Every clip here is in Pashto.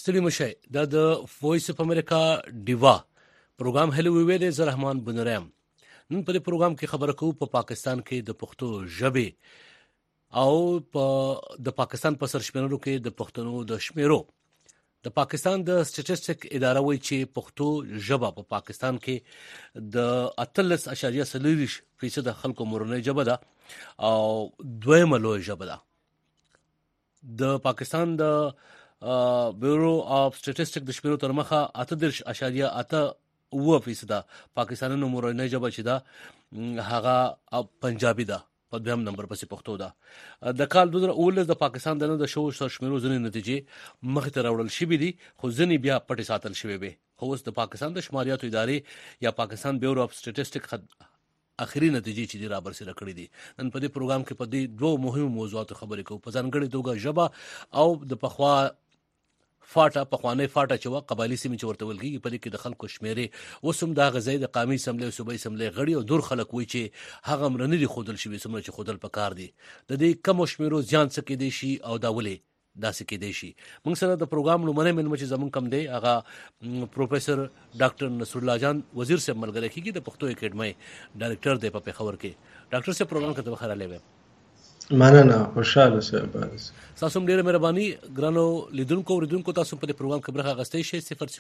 ستړي مشئ دا د وایس اف امریکا ډیوا پروګرام هلو وی دی. زه رحمان بنرام. نن په دې پروګرام کې خبره کوو په پاکستان کې د پښتو ژبې او د پاکستان په سرشمېرلو کې د پښتنو د شمیرو. د پاکستان د سټټسټیک اداره وایي چې پښتو ژبه په پاکستان کې د 13.40% خلکو مورنۍ ژبه ده او دویمه لویه ژبه ده. د پاکستان د بیورو اف سټټسټیک د شمیرو تر مخه 8.8% پاکستانونو مورنۍ ژبه چې ده هغه پنجابي ده، په دویم نمبر پسې پښتو ده. د کال 2019 د پاکستان د شو سرشمیرو ځینې نتیجې مخې ته راوړل شوې دي، خو ځینې بیا پټې ساتل شوې وي. خو اوس د پاکستان د شماریاتو ادارې یا پاکستان بیورو اف سټټسټیک اخري نتیجې چې را برسېره کړې دي. نن په دې پروګرام کې په دې دوه مهمو موضوعاتو خبرې کوو، په ځانګړې توګه ژبه او د پخوانۍ فاټه چې قبایلي سیمې چې ورته ویل کېږي، په دې کې د خلکو شمیرې اوس هم دا غځای د قومي اسمبلۍ او صوبایي اسمبلۍ غړي او نور خلک وایي چې هغه امر نه دي ښودل شوي څومره چې ښودل پکار دي. د دې کمو شمیرو زیان څه کېدی شي او دا ولې داسې کېدی شي. موږ سره د پروګرام لومړی مېلمه چې زموږ کم دی هغه پروفیسر ډاکټر نصرالله جان وزیر صاحب ملګری کېږي، د پښتو اکیډمۍ ډایرکټر دی په پېښور کې. ډاکټر صاحب پروګرام کې ته بخیر راغلی. مننه، خوشاله صاحب. تاسو هم ډیره مهرباني ګرانو لیدونکو اوریدونکو. تاسو په دې پروګرام کې برخه اخیستی شئ.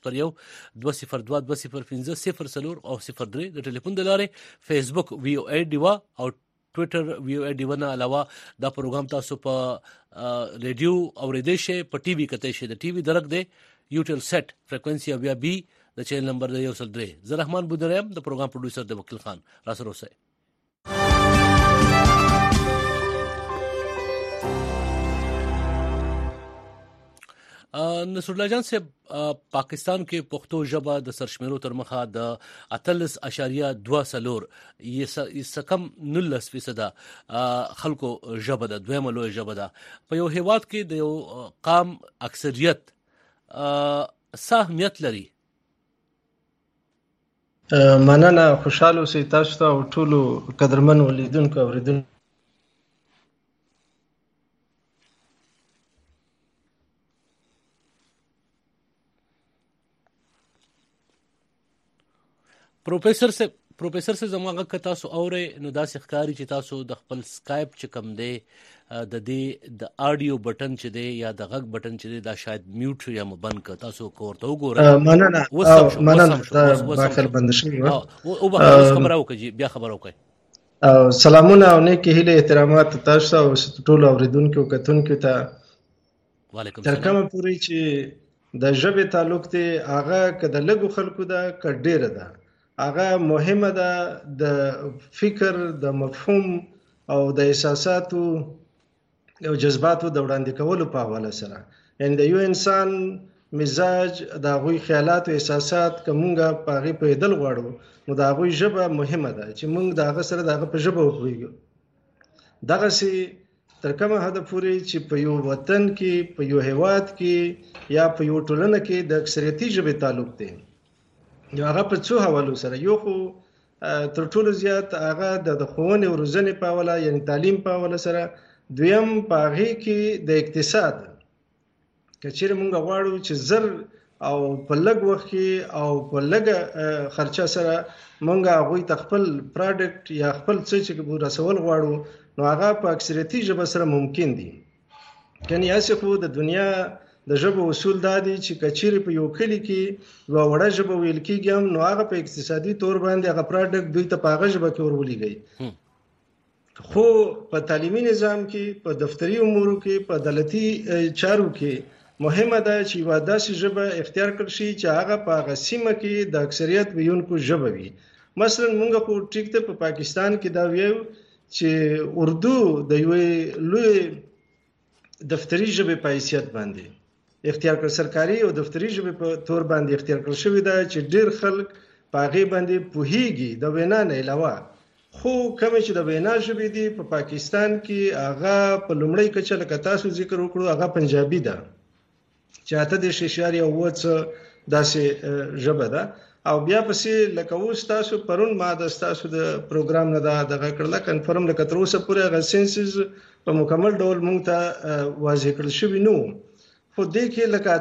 001-202-205-0 او 03 د ټلیفون د لارې. فیسبوک وی او ای ډیوا او ټویټر وی او ای ډیوا نه علاوه دا پروګرام تاسو په ریډیو اوریدئ شئ، په ټي وي کتئ شئ. د ټي وي درک دی یوټل سیټ فریکوئنسي او بیا بي د چینل نمبر دی 103. زه رحمان بودریم، د پروګرام پروډوسر د وکیل خان را سره اوسئ. نصرالله جان صاحب، پاکستان کې پښتو ژبه د سرشمیرو تر مخه د 18.2 یې کم 19% خلکو ژبه ده، دویمه لویه ژبه ده. په یو هیواد کې د یو قام اکثریت څه اهمیت لري؟ مننه، خوشاله اوسئ تاسو ته او ټولو قدرمنو لیدونکو اوریدونکو. پروفیسر سے زموږ که تاسو اورئ نو داسې ښکاري چې تاسو د خپل سکایپ چې کوم دی د دې د آډیو بټن چې دی یا د غږ بټن چې دی دا شاید میوټ یا بند کړه. تاسو ورته وګورئ. مننه باخر بند شوی و او به خبره وکړي، بیا خبره وکړي. سلامونه او نیک هیله احترامات تاسو او ټول اوریدونکو کتونکو ته. وعلیکم السلام. تر کومه پورې چې د ژبې تعلق دی هغه که د لږو خلکو ده که ډیره ده، هغه مهمه ده د فکر، د مفهوم او د احساساتو او جذباتو د وړاندې کولو په حواله سره. یعنی د یو انسان مزاج، د هغوی خیالات او احساسات که مونږ په هغې پوهېدل غواړو نو د هغوی ژبه مهمه ده چې مونږ د هغه سره د هغه په ژبه وپوهېږو. دغسې تر کومه حده پورې چې په یو وطن کې، په یو هیواد کې یا په یو ټولنه کې د اکثریتي ژبې تعلق دی، یو هغه په څو حوالو سره. یو خو تر ټولو زیات هغه د ښوونې او روزنې په حواله، یعنی تعلیم په حواله سره. دویم په هغې کې د اقتصاد، که چیرې مونږ غواړو چې زر او په لږ وخت کې او په لږه خرچه سره مونږ هغوی ته خپل پراډکټ یا خپل څه چې رسول غواړو نو هغه په اکثریتي ژبه سره ممکن دي. کني هسې خو د دنیا د ژبو اصول دا دي چې که چیرې په یو کلي کې یوه وړه ژبه ویل کېږي هم نو هغه په اقتصادي طور باندې هغه پراډکټ دوی ته په هغه ژبه کې ورولېږئ. خو په تعلیمي نظام کې، په دفتري امورو کې، په عدالتي چارو کې مهمه ده چې یوه داسې ژبه اختیار کړل شي چې هغه په هغه سیمه کې د اکثریت ویونکو ژبه وي. مثلا مونږ خو ټیک ته په پاکستان کې دا ویو چې اردو د یوې لوی دفتري ژبې په حیثیت باندې اختیار کړ، سرکاري او دفتري ژبې په تور باندې اختیار کړل شوی ده چې ډېر خلک په هغې باندې پوهېږي د وینا نه علاوه. خو کومې چې د وینا ژبې دي په پاکستان کې هغه په لومړۍ کچه لکه تاسو ذکر وکړو هغه پنجابي ده چې 8.9 داسې ژبه ده. او بیا پسې لکه اوس تاسو پرون ما د تاسو د پروګرام نه دغه کړله کنفرم، لکه تر اوسه پورې هغه سینسز په مکمل ډول مونږ ته واضح کړل شوي نو. خو دې کې لکه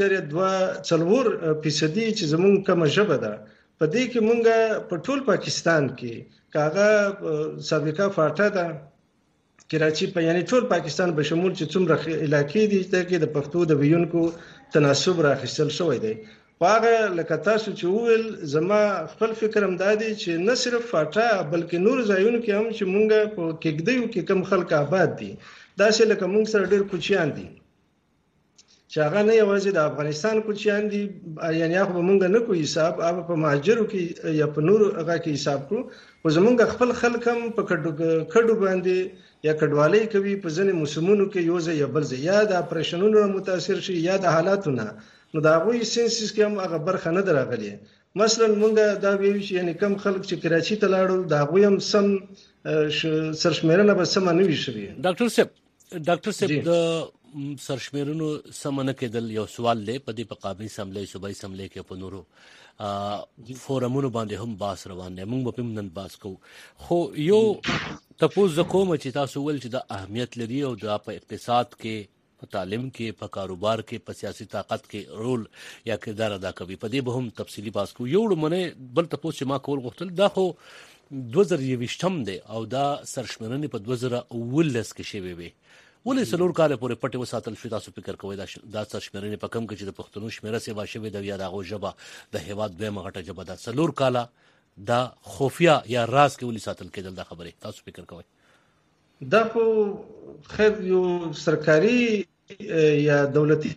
13.2% چې زمونږ کومه ژبه ده په دې کې مونږه په ټول پاکستان کې کاغه سابقه فاټه ده کراچي په یعنی ټول پاکستان به شمول چې څومره علاقې دي چې د پښتو د ویونکو تناسب راخیستل شوی دی. هغه لکه تاسو چې وویل زما خپل فکر هم دادی چې نه صرف فاټه بلکې نور ځایونو کې هم چې مونږه په کېږدیو کې کم خلک آباد دي داسې لکه مونږ سره ډېر کوچیان دي چې هغه نه یوازې د افغانستان کوچیان دي یعنی هغه مونږ نه کوی حساب هغه په مهاجرو کې یا په نور هغه کې حساب کړو او زمونږ خپل خلک هم په کډو باندې یا کډوالۍ کوي په ځینې موسمونو کې یو ځای یا بل ځای یا د اپریشنونو متاثر شي یا د حالاتونه نو دا غوي سنسس کې هم هغه برخه نه دراغلي. مثلا مونږ دا ویل چې یعنی کم خلک چې کراچي ته لاړل دا غوي هم سم سرشمیرنه به سم نه وي شوی. ډاکټر صاحب د سرشمیرونو سم نه کېدل یو سوال دی په دې په قابل سملې صوبایي سملې کې په نورو فورمونو باندې هم باس روان دي موږ په نن باس کوو خو یو تاسو کوم چې تاسو ول چې د اهمیت لري او د په اقتصاد کې په تعلیم کې په کاروبار کې په سیاسي طاقت کې رول یا کردار ادا کوي په دې به هم تفصیلی باس کوو. یو لمنه بل تاسو چې ما کول غوښتل دا خو 2020 دی او دا سرشمیرنې په 2019 کې شوی وي ولې څلور کال پورې پټه وساتل شو تاسو فکر کوئ دا سرشمیرنې په کم کې چې د پښتنو شمیره سیوا شوی د یا دغه ژبه د هیواد به مغټه ژبه دا څلور کال دا خفیا یا راز کې ولې ساتل کېدل دا خبره تاسو فکر کوئ؟ دا خو خیر یو سرکاري یا دولتي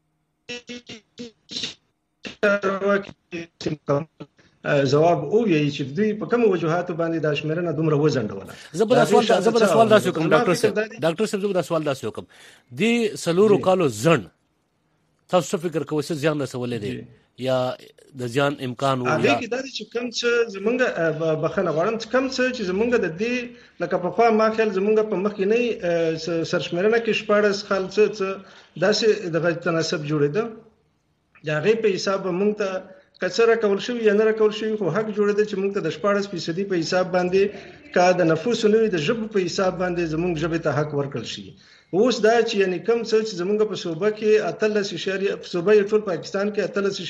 جواب او وی چې دوی په کوم وجوهات باندې د شمیرنه دومره وزندوله. زبر سوال تاسو کوم ډاکټر صاحب زبر سوال تاسو کوم دی سلورو کالو زن تاسو فکر کوئ چې ځان رسولې دي یا د ځان امکان و یا هغه کې دا چې کوم څه زمونږ بخنه غواړم چې کوم څه چې زمونږ د دې لکه په خوا ما خیال زمونږ په مخ کې نه سرشمیرنه کې شپارس خالص داسې د تناسب جوړېده دا غي په حساب مونږ ته کچره کول شو یا نه کول شو خو حق جوړېده چې موږ ته د 14% په حساب باندې کا د نفوس نوې د ژبه په حساب باندې زموږ ژبه ته حق ورکړل شي. اوس دا چې یعنی کم څه چې زموږ په صوبه کې 13.0 په صوبه ټول پاکستان کې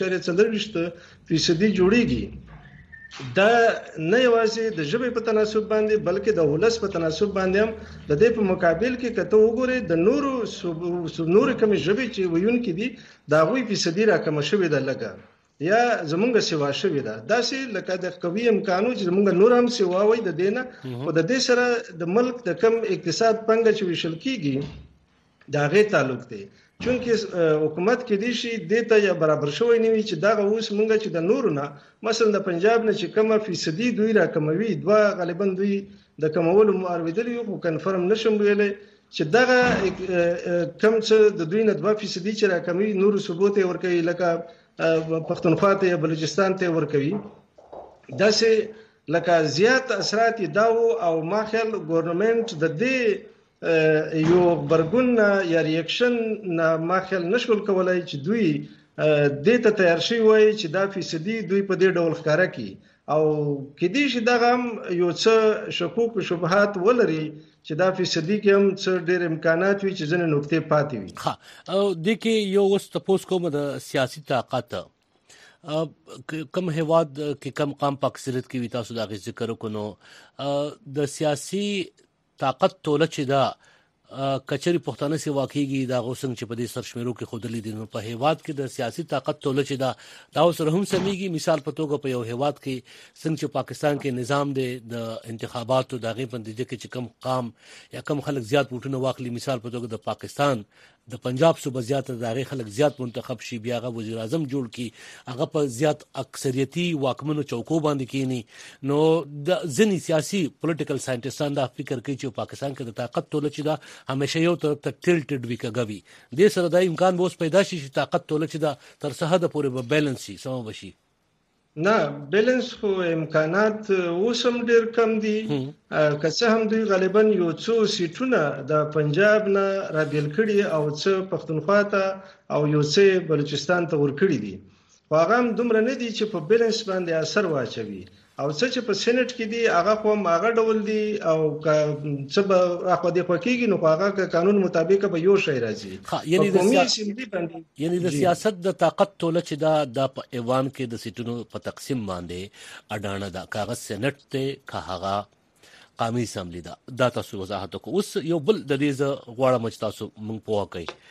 13.4% جوړیږي دا نه یوازې د ژبه په تناسب باندې بلکې د ولس په تناسب باندې هم د دې په مقابل کې کته وګوري د نورو کوم ژبه چې ویونکې دي دا غوي فیصدي راکمه شوې ده لګا یا زمونږ سیوا شوې ده داسې لکه د قوي امکانو چې زمونږ نور هم سیوا وي د دینه او د دې سره د ملک د کم اقتصاد پنګ چې وشل کیږي دا غي تعلق دی چونکه حکومت کې دي شي دته یا برابر شوی نه وي چې دا اوس مونږ چې د نورونه مثلا د پنجاب نه چې کومه فیصدي دوی راکموي دوه غالبا دوی د کمولو معارضه یو خو کنفرم نشم ویلې چې دغه کم څه د دوی نه 2% چې راکموي نور ثبوت ورکوي لکه پښتونخوا ته یا بلوچستان ته ورکوي داسې لکه زیات اثرات داو او ما خیال ګورنمنت د دې یو برګون یا ریاکشن ما خیال نشول کولای چې دوی دې ته تیار شي وای چې دا فیصدي دوی په دې ډول ښکارا کی او کدي چې دغه یو څه شکوک او شبهات ولري چې دا فیصدي کې هم څه ډېر امکانات وي چې ځنه نقطې پاتې وي. ها او د کې یو وس تاسو کوم د سیاسي طاقت کم هواد کې کم قام په اکثریت کې وي تاسو دا ذکر وکړو د سیاسي طاقت توله چې دا کچري پښتانه سي واقعيږي دا غوسنګ چې په دې سرشمیرو کې خودلې دي نو په هیواد کې د سیاسي طاقت توله چې دا سره هم سميږي مثال په توګه په یو هیواد کې څنګه چې پاکستان کې نظام دی د انتخاباتو د غي په نتیجه کې چې کم قام یا کم خلک زیات ووټونه واخلي مثال په توګه د پاکستان د پنجاب صوبه زیات د هغه خلک زیات منتخب شي بیا هغه وزیر اعظم جوړ کی هغه په زیات اکثریتي واکمنو چوکو باندې کینی نو د ځنی سیاسي پولیټیکل ساينټیسټان دا فکر کوي چې پاکستان کې د طاقت توله چې دا همیشه یو طرف ته ټیلټډ وی کوي د سره د امکان به اوس پیدا شي چې طاقت توله چې دا تر څه حد پورې به بیلانس شي سم بشي نه بیلانس خو امکانات اوسم ډیر کم دي که څه هم دوی غالبا یو څو سیټونه د پنجاب نه را بیل کړي او څه پښتونخوا ته او یو څه بلوچستان ته ور کړي دي خو هغه هم دومره نه دي چې په بیلانس باندې اثر واچوي او څه چې په سېنات کې دي هغه خو هغه ډول دي او څه به هغه د خوکیږي نو هغه قانون مطابق به یو شی راځي یعنی د سیاست د طاقت توله چې دا په ایوان کې د سیټونو په تقسیم باندې اډانه دا کاغذ سېنات ته کاغه قومي اسمبلی دا تاسو وضاحت وکړو. اوس یو بل د دې غواړم چې تاسو مونږ پوه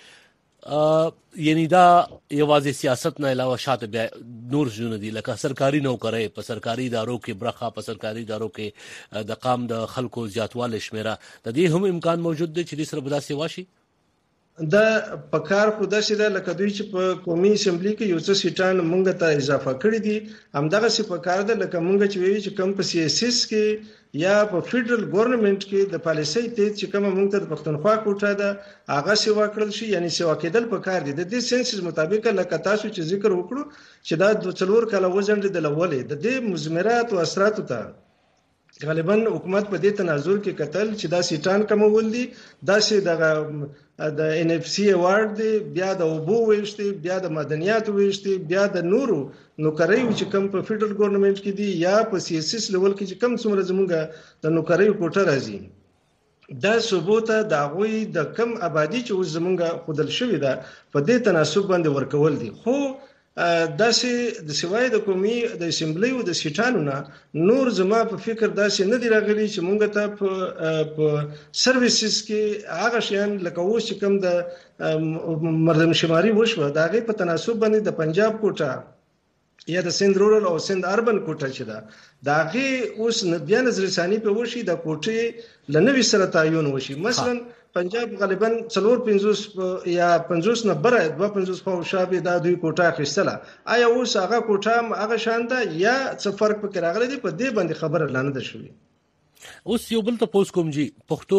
کړئ یعنی دا یوازې سیاست نه علاوه شاته بیا نور ژوند دي لکه سرکاري نوکرۍ په سرکاري ادارو کې برخه په سرکاري ادارو کې د قام د خلکو زیاتواله شمیره د دې هم امکان موجود دی چې د سره بداسي واشي. دا پکار خو داسې ده لکه دوی چې په قومي اسمبلی کې یو څه سیټان مونږ ته اضافه کړی دي همدغه څه پکار ده لکه مونږ چې وی چې کم په سیاسس کې یا په فدرل ګورنمنت کې د پالیسۍ ته چې کوم مونږ ته د پښتونخوا کوټه ده هغه سیوا کړل شي یعنی سیوا کېدل پکار دي. د دې سنسس مطابق لکه تاسو چې ذکر وکړو چې دا د څلور کاله وزن د لولې د دې مزمرات او اثرات ته غالبا حکومت په دې تناظر کې قتل چې دا سیټان کومول دي دا سي د ان اف سی ایوارډ دی بیا د اوبو ویشتي بیا د مدنیات ویشتي بیا د نورو نوکرۍ چې کم په فدرل ګورنمنت کې دي یا په سیاسي لیول کې چې کم څومره زمونږ د نوکرۍ کوټه راځي دا ثبوت د غوي د کم آبادی چې زمونږ خودل شوی دا په دې تناسب باندې ورکول دي. خو داسې د سوای د قومي د اسمبلی او د سیټانو نه نور زما په فکر داسې نه دی راغلی چې مونږ ته په سرویسز کې هغه شیان لکه اوس چې کوم د مردم شماري وشو دا غي په تناسب باندې د پنجاب کوټه یا د سند رورل او سند اربن کوټه چې دا غي اوس بیا نظر ثاني په وشي د کوټه لنوي سره تعین وشي. مثلا پنجاب غالبا 450 یا 50 نه بره 250 خو شابه دا دوی کوټه اخیستله آیا اوس هغه کوټه هغه شان ده یا څه فرق پکې راغلی دی په دې باندې خبره لانه ده شوې. اوس یو بل ته پوس کوم جی پښتو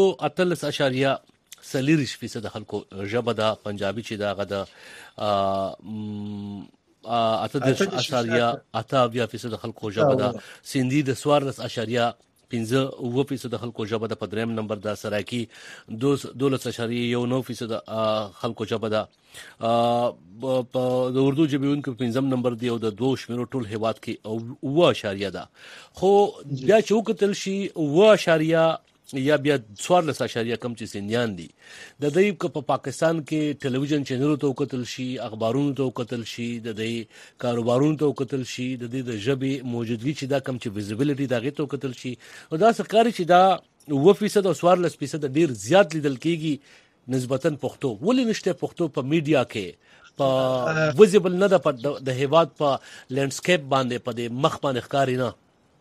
13.40% خلکو ژبه ده پنجابي چې دا غدا 8.8% خلکو ژبه ده سندي د 14.15% خلکو ژبه ده په دریم نمبر ده سرایکی 12.19% خلکو ژبه ده په د اردو ژبې په پنځم نمبر دی او د دوه شمیرو ټول هیواد کې 9.0 ده. خو بیا چې وکتل شي 9.0 یا بیا 14.0 کم چې سندیان دي د دې په پاکستان کې ټلویزیون چینلونو ته وکتل شي اخبارونو ته وکتل شي د دې کاروبارونو ته وکتل شي د دې د ژبې موجودګي چې دا کم چې ویزیبিলিټي دا غي ته وکتل شي او دا څرګند چې دا 9% او 14% ډیر زیات لیدل کیږي نسبتاً پښتو ولې نشته پښتو په میډیا کې په ویزیبل نه ده د هیواد په لینډسکیپ باندې په د مخ باندې ښکاری نه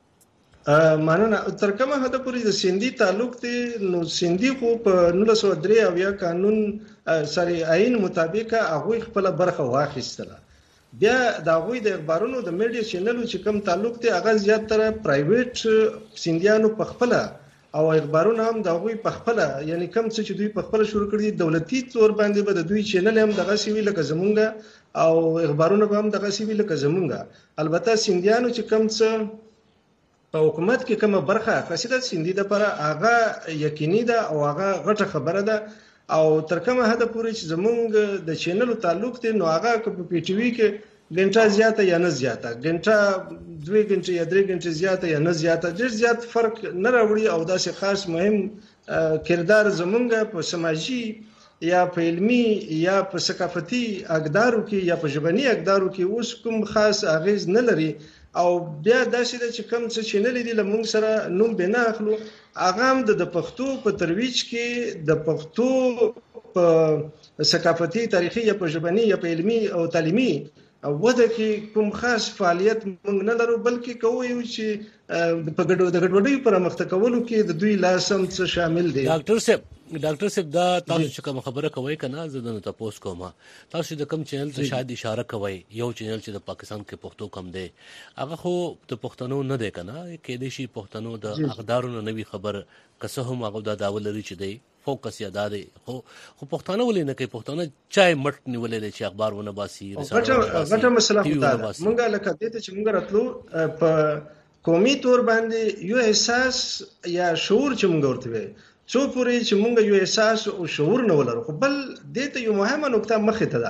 مانونه تر کومه حد پورې د سیندي تعلق دی نو سیندي خو په 1903 او یا قانون سری عین مطابق هغه خپل برخه واخیستله بیا دا غوي د اخبارونو د میډیا چینلونو چې کوم تعلق دی هغه زیاتره پرایویټ سیندیانو په خپل او اخبارونه هم دا غوي په خپل یعنی کوم څه چې دوی په خپل شروع کړی دولتي تور باندې به د دوی چینل هم دغه سیوی لکه زمونږه او اخبارونه به هم دغه سیوی لکه زمونږه البته سیندیانو چې کوم څه په حکومت کې کومه برخه خاصه سیندي د پر هغه یقیني ده او هغه غټه خبره ده او تر کومه حد پورې چې زمونږ د چینلو تعلق دی نو هغه په پی ټی وی کې غنټه زیاته یا نه زیاته غنټه 2 غنټه یا 3 غنټه زیاته یا نه زیاته ډیر زیات فرق نه راوړي او داسې خاص مهم کردار زمونږ په سماجی یا په علمي یا په ثقافتي اقدارو کې یا په ژبني اقدارو کې اوس کوم خاص اغیز نه لري او بیا داسې د چې کوم څه چینل دي لمون سره نوم بنا اخلو اغام د پښتو په ترویج کې د پښتو په ثقافتي تاریخي یا په ژبني یا په علمي او تعلیمي وده کې کوم خاص فعالیت موږ نه لرو بلکې کوو یو چې په ګډوډۍ پر مخته کولو کې د دوی لاسم څه شامل دي. ډاکټر صاحب دا تاسو چې کوم خبره کوي کنه زه د تاسو کومه تاسو د کوم چینل ته شاید اشاره کوي یو چینل چې د پاکستان کې پښتو کم دی هغه خو د پښتنو نه دی کنه کې د شي پښتنو د اقدارونو نوې خبر کسه هم هغه د داول لري چې دی فوکس یا دادي خو پښتانه ولې نه کوي پښتانه چای مټ نیولې چې اخبار ونه باسي غټه مسله خدای مونږه لکه دې چې مونږ راتلو په قومي تور باندې یو احساس یا شعور چې مونږ ورته څو پورې چې مونږ یو احساس او شعور نه ولرو خو بل دې ته یو مهمه نقطه مخې ته ده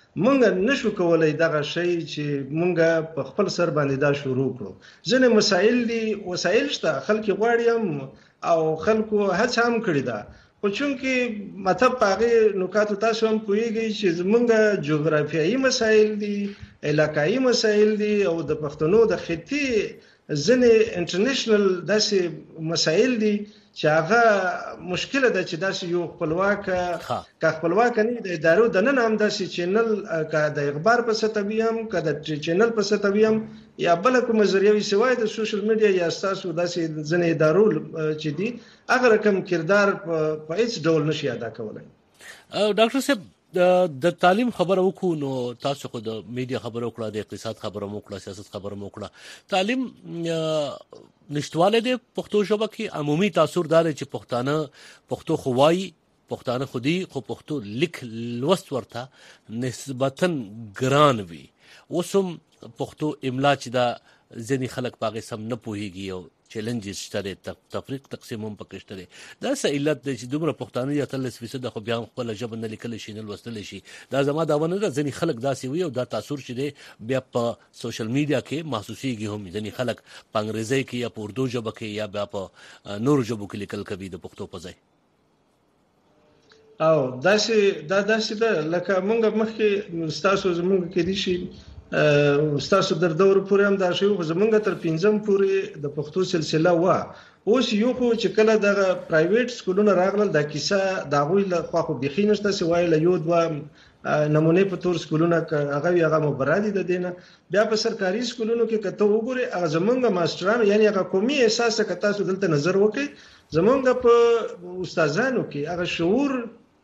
مونږ نشو کولای دغه شی چې مونږ په خپل سر باندې دا شروع کړو ځنه مسایل دي وسایل شته خلک غواړي او خلکو هڅه هم کړی ده خو چونکې مطلب پاغه نکات تاسو هم پوهیږئ چې زمونږ جغرافیایي مسایل دي علاقايي مسایل دي او د پښتنو د خطي ځنه انټرنیشنل داسې مسایل دي چې هغه مشکله ده چې داسې یو خپلواک نه د ادارو د نن هم داسې چینل کا د اخبار په ستوي هم کا د چینل په ستوي هم یا بل کوم ذریعہ سوای د سوشل میډیا یا تاسو داسې ځنه ادارو چې دي هغه رقم کردار په هیڅ ډول نشي ادا کولای. ډاکټر صاحب د تعلیم خبره وکړو نو تاسو خو د میډیا خبره وکړه د اقتصاد خبره وکړه سیاست خبره وکړه تعلیم نشټواله د پښتو ژبه کې عمومي تاثیر دار چې پښتو خوای پښتانه خودي خو پښتو لیک لوست ورته نسبتا ګران وي وسم پښتو املا چې دا ځینې خلک پاغه سم نه پوهیږي او چیلنجز شته تفریق تقسیم هم پکې شته دا سہیلت چې دومره پښتانه یا 30% خو بیا خپل ژبه نه لیکل شي نه لوستل شي دا زما دا ونه ده ځینې خلک داسې وي او دا تاثیر چې دی بیا په سوشل میډیا کې محسوسيږي هم ځینې خلک په انګریزي کې یا په اردو ژبه کې یا بیا په نور ژبو کې لیکل کوي د پښتو په ځای او داسې ده لکه مونږ مخکې تاسو زمونږ کې دي شي تاسو در دور پورې هم دا شی خو زمونږ تر 5م پورې د پښتو سلسله وا اوس یو خو چې کله د پرایویټ سکولونو راغلل د کیسه دا غوي له خو بيخي نشته سوای له یو دوا نمونه په تور سکولونو هغه مبرادي د دینه بیا په سرکاري سکولونو کې کته وګوري هغه زمونږ ماسترانو یعنی هغه قومي احساس که تاسو دلته نظر وکړئ زمونږ په استادانو کې هغه شعور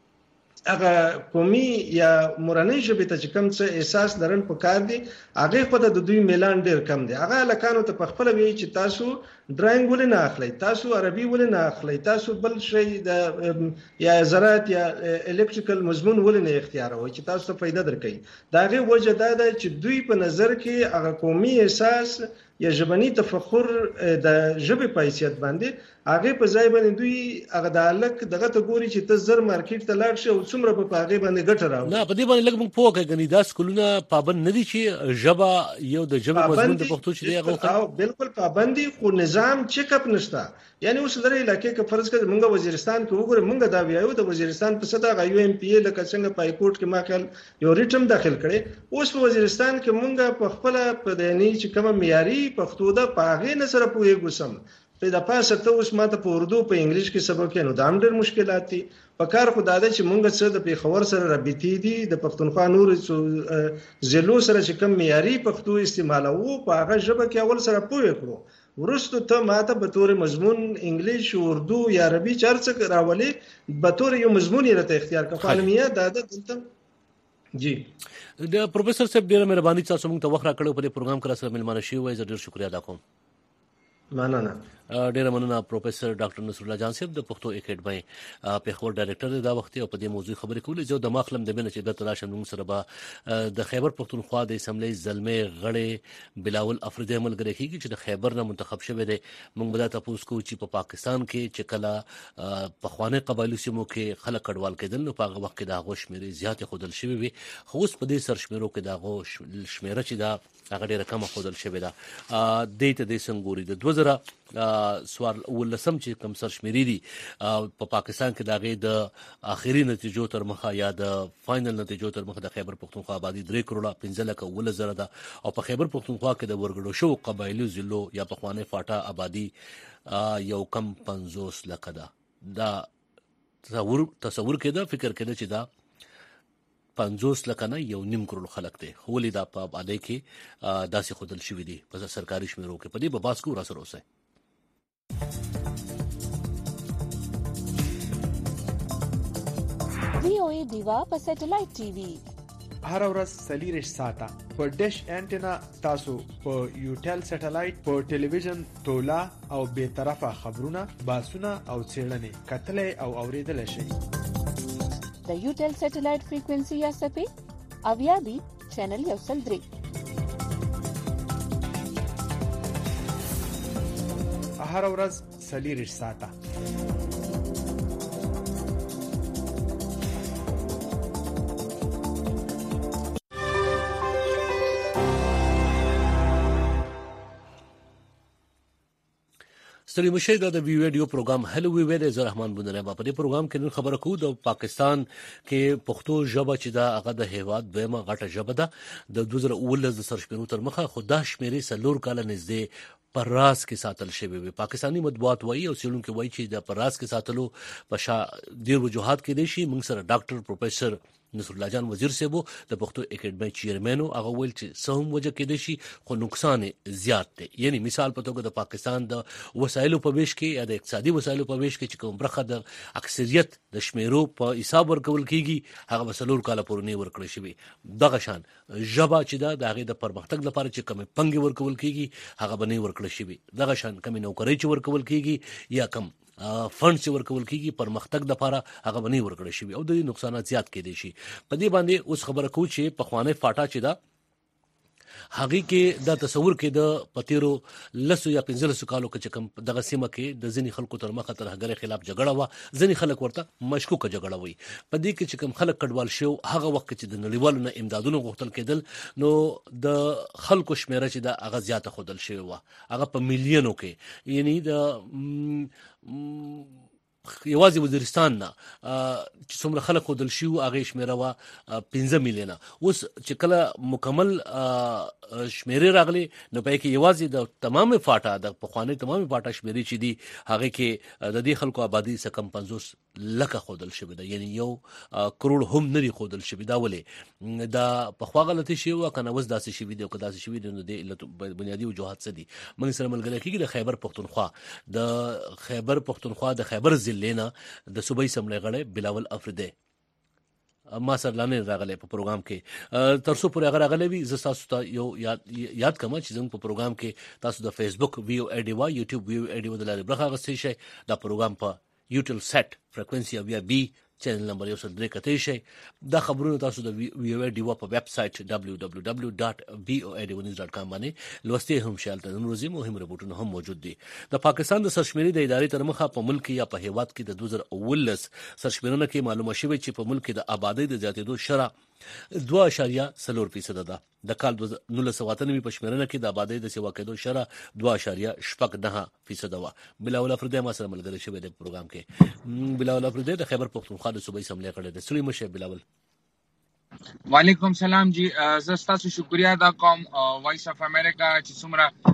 هغه قومي یا مورنۍ ژبې ته چې کوم څه احساس لرل پکار دي هغه په د دوی میلان ډیر کم دي هغه لکانو ته په خپل وی چې تاسو ډراینګ ولې نه اخلي تاسو عربي ولې نه اخلي تاسو بل شي د یا زراعت یا الکتریکل مضمون ولې نه اختیاروي چې تاسو ته فائدہ درکړي دا غي وجه دا ده چې دوی په نظر کې هغه قومي احساس یا ژبني تفخر د ژبې په حیثیت باندې هغه په ځای باندې دوی هغه د الک دغه ته ګوري چې ته زر مارکیټ ته لاړ شې او څومره په هغه باندې ګټه راوړي نه په دې باندې لږ موږ پوهه کوي دا سکولونه پابند نه دي چې ژبه یو د ژبې مضمون د پښتو چې دی هغه بالکل پابندي خو نظام چیک اپ نشته یعنی اوس لري علاقې کې فرض کړه موږ وزیرستان کې وګورئ موږ دا ویایو د وزیرستان په صدا غو ام پی ای لکه څنګه پای کوټ کې ماخل یو ریټم داخل کړي اوس په وزیرستان کې موږ په خپل په دني چې کوم معیاري پښتو د پاغې نه سره پوهیږو سم په د پاسه ته اوس ماته په اردو په انګلیش کې سبق کې نو دا هم ډېر مشکلات دي په کار خو دا چې موږ څه د پیښور سره رابطې دي د پښتونخوا نور زلو سره چې کوم معیاري پښتو استعمالوو په هغه ژبه کې اول سره پوهه کړو ورستو ته ماته به تور مضمون انګلیش اردو یا عربي چارڅ راولي به تور یو مضمون یې راته اختیار کړ عالمیه دا دلته جی د پروفیسور صاحب ډیره مهرباني تاسو موږ ته وخت راکړو په پروګرام کې سره ملمانه شي وای زه ډیر شکریا ادا کوم مننه ډیره مننه پروفیسور ډاکټر نصر الله جان صاحب د پښتو اکیډمي پیښور ډایریکټر دا وخت او په دې موضوع خبرې کولې جو د ماخلم د بنه چې د تلاشم موږ سره به د خیبر پښتونخوا د اسمبلی زلمې غړي بلاول افریدی ملګری کیږي چې د خیبر نه منتخب شوی دی موږ به دا تاسو کو چې په پاکستان کې چې کله په خواني قبایلو سیمو کې خلک کډوال کېدل نو په هغه وخت کې دا غوښ شمیرې زیات خودل شوی وي خو اوس په دې سرشمیرو کې دا غوښ شمیره چې دا هغه ډیره کم خودل شوی دا د ته د سنگوري د 2000 سوال ولسم چې کم سرشمیري دي په پاکستان کې داغه د اخیری نتیجو تر مخه یا د فائنل نتیجو تر مخه د خیبر پښتونخوا آبادی 3 کروڑ 15 لک ول زره ده او په خیبر پښتونخوا کې د ورګړو شو قبایلی ضلعو یا په خوانه فاټا آبادی یو کم 50 لک ده دا تصور کړه فکر کړه چې دا 50 لک نه یو نیم کروڑ خلک دي ولې دا په آبادی کې داسې خودل شوی دي په سرکاري شمیرو کې په دې په باس کو را سره اوسه VOA دیوا په سټلایټ ټي وي هر ورځ سلیریش ساته په ډیش انټینا تاسو په یوټل سټلایټ په ټلویزیون تولا او به طرفه خبرونه باسونه او څېړنې کتلې او اوریدل شي د یوټل سټلایټ فریکوئنسي یا سپې اویا دی چینل یو سل درې هر ورځ سلیریش ساته ستړي مشه د وی ویډیو پروګرام هلو وی ویډیو زه رحمان بندره په دې پروګرام کې نن خبره کوو د پاکستان کې پښتو ژبه چې دا هغه د هیواد دویمه غټه ژبه ده د 2019 د سرشمېرو تر مخه خو دا شمیرې سلور کاله نږدې پر راز کې ساتل شوی وي. پاکستانی مطبوعات وایي او څېړونکي وایي چې د پر راز کې ساتلو په ډېر وجوهات کې دي شي. موږ سره ډاکټر پروفیسر نصر الله جان وزیر صاحب د پښتو اکیډمي چیرمن هغه ویل چې سهم وجه کې دي شي خو نقصان زیات دی. یعنی مثال په توګه د پاکستان د وسایلو په ویش کې یا د اقتصادي وسایلو په ویش کې چې کوم برخه د اکثریت د شمیرو په حساب ورکول کیږي هغه وسلور کاله پورې ورکړل شوی. دغه شان ژبه چې د هغه د پرمختګ لپاره چې کوم پنګ ورکول کیږي هغه باندې ورکړل شوی. دغه شان کوم نوکری چې ورکول کیږي یا کوم فند چې ورکول کیږي پرمختګ لپاره هغه باندې ورکړل شوی او د نقصانات زیات کېدي شي. په دې باندې اوس خبره کوو چې په خوانې فاټا چې دا هغه کې د تصور کې د پتیرو لسو یا 15 کالو کې کوم دغه سیمه کې د ځینی خلکو تر مخه تر هغه خلاف جګړه و. ځینی خلک ورته مشکوکه جګړه وي. په دې کې چې کوم خلک کډوال شو هغه وخت چې د نړیوالو نه امدادونو غوښتل کېدل نو د خلکو شمیره چې د هغه زیاته خودل شوی و هغه په میلیونو کې. یعنی د یوازې وزیرستان نه چې څومره خلک خودل شي هغه شمیره وا 15 میلیونه. اوس چې کله مکمل شمیره راغلي نو په کې یوازې د تمامه فاټا د پخوانی تمامه فاټا شمیره چې دی هغه کې د دې خلکو آبادی څخه کم 50 لکه خودل شوی ده. یعنی 1 کروڑ هم نه خودل شوی دا. ولې دا په خوا غلطي شی و کنه وز داسې شی ویډیو کدا شی ویډیو د علت بنیادی وجوهات څه دي. موږ سره ملګری کیږي د خیبر پختونخوا د خیبر لینا د صوبایي سملې غړي بلاول افریدی ما سره لاندې راغلی په پروګرام کې تر څو پورې هغه راغلی وي. زه تاسو ته یو یاد کوم چې زموږ په پروګرام کې تاسو د فیسبوک ویو ای ډی وای یوټیوب ویو ای ډی و د لارې برخه غوښتئ شئ. دا پروګرام په یوټیوب سیټ فریکوئنسي او بیا بي چینل نمبر 103 کتئ شئ. دا خبرونه تاسو د ویو ای ډی و په ویب سټ www.boideonews.com باندې لوستي هم شئ. تل روزي مهم رپورټونه هم موجود دي. د پاکستان د سرشمیري د ادارې تر مخه په ملک یا په هیواد کې د 2019 سرشمیرونه کې معلومه شوی چې په ملک د آبادی د زیاتېدو شرح 2.4% ده. د کال 1998 په شمیرنه کې د آبادی د سیوا کېدو شرح 2.9% و. بلاول افریدی ما سره ملګری شوی د پروګرام کې. بلاول افریدی د خیبر پختونخوا د صوبایي سملې غړی دی. سړي مشه بلاول. وعلیکم سلام جی. زه ستاسو شکریا ادا کوم وایس اف امریکا چې څومره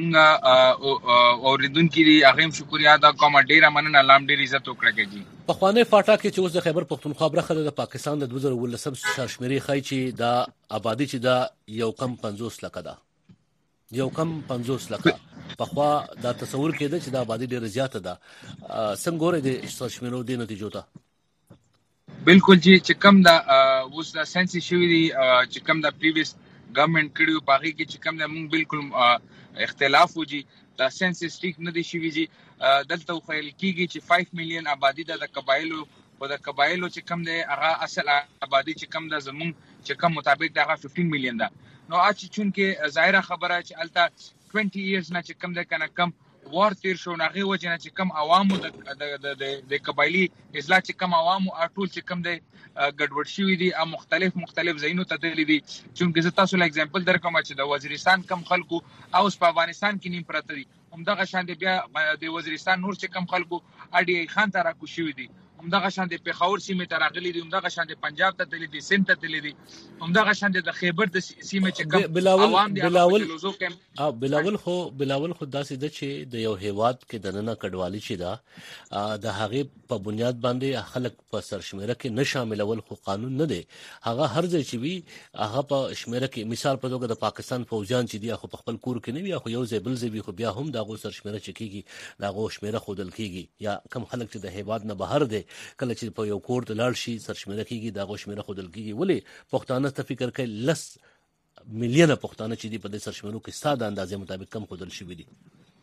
زمونږ اوریدونکو دي هغه هم شکریا ادا کوم. ډیره مننه لام ډیر عزت وکړه جی. په خوانې فاټا کې چې اوس د خیبر پختونخوا برخه د پاکستان د 2019 سرشمیري خای چې د آبادی چې دا یو کم 50 لکه ده. یو کم 50 لکه په خوا دا تصور کېده چې د آبادی ډیره زیاته ده. څنګه ګورئ د سرشمیرو د نتیجو ته؟ بالکل جی. چې کم دا اوس د سنسس شوی دی چې کم دا پریویس گورنمنت کړیو پاږي کې چې کم دا مونږ بالکل اختلاف وږي دا سنسس ټیک نه دی شوی جی. دلته خیال کیږي چې 5 میلیون آبادی د قبایلو په د قبایلو چې کم دی هغه اصل آبادی چې کم دا زمونږ چې کم مطابق دا 15 میلیون ده. نو اچ چون کې ظاهره خبره چې الته 20 ایرز نه چې کم ده کنه کم وار تیر شو ناغي وجه نه چې کم عوامو د قبایلی اصلاح چې کم عوامو ټول چې کم دی ګډوډ شوی دي مختلف ځایونو ته تللی دي. چونکه زه تاسو له اگزامپل درکوم چې د وزیرستان کم خلکو او په افغانستان کې نیم پراته دي. همدغه شان دی بیا د وزیرستان نور چې کم خلکو اډي خان ته راکو شوی دي. همدغه شان د پیښور سیمه ته راغلي دي. همدغه شان د پنجاب ته تللی دي. سند ته تللی دي. همدغه شان د خیبر د سیمه چې کم عوام دي. بلاول خو داسې ده چې د یو هیواد کې د نن کډوالي چې دا د هغه په بنیاد باندې خلک په سرشمیره کې نه شاملول خو قانون نه دی. هغه هر ځای چې وي هغه په شمیره کې مثال په توګه د پاکستان فوجان چې دی خو په خپل کور کې نه وي خو یو ځای بل ځای وي خو بیا هم دغه سرشمیره چې کیږي دغه شمیره خودل کیږي. یا کم خلک چې د هیواد نه بهر دی کله چې په یو کور ته لاړ شي سرشمیره کیږي دغه شمیره خودل کیږي. ولې پښتانه ته فکر کوي 10 میلیونه پښتانه چې دی په دې سرشمیرو کې ساده اندازې مطابق کم خودل شوی دي.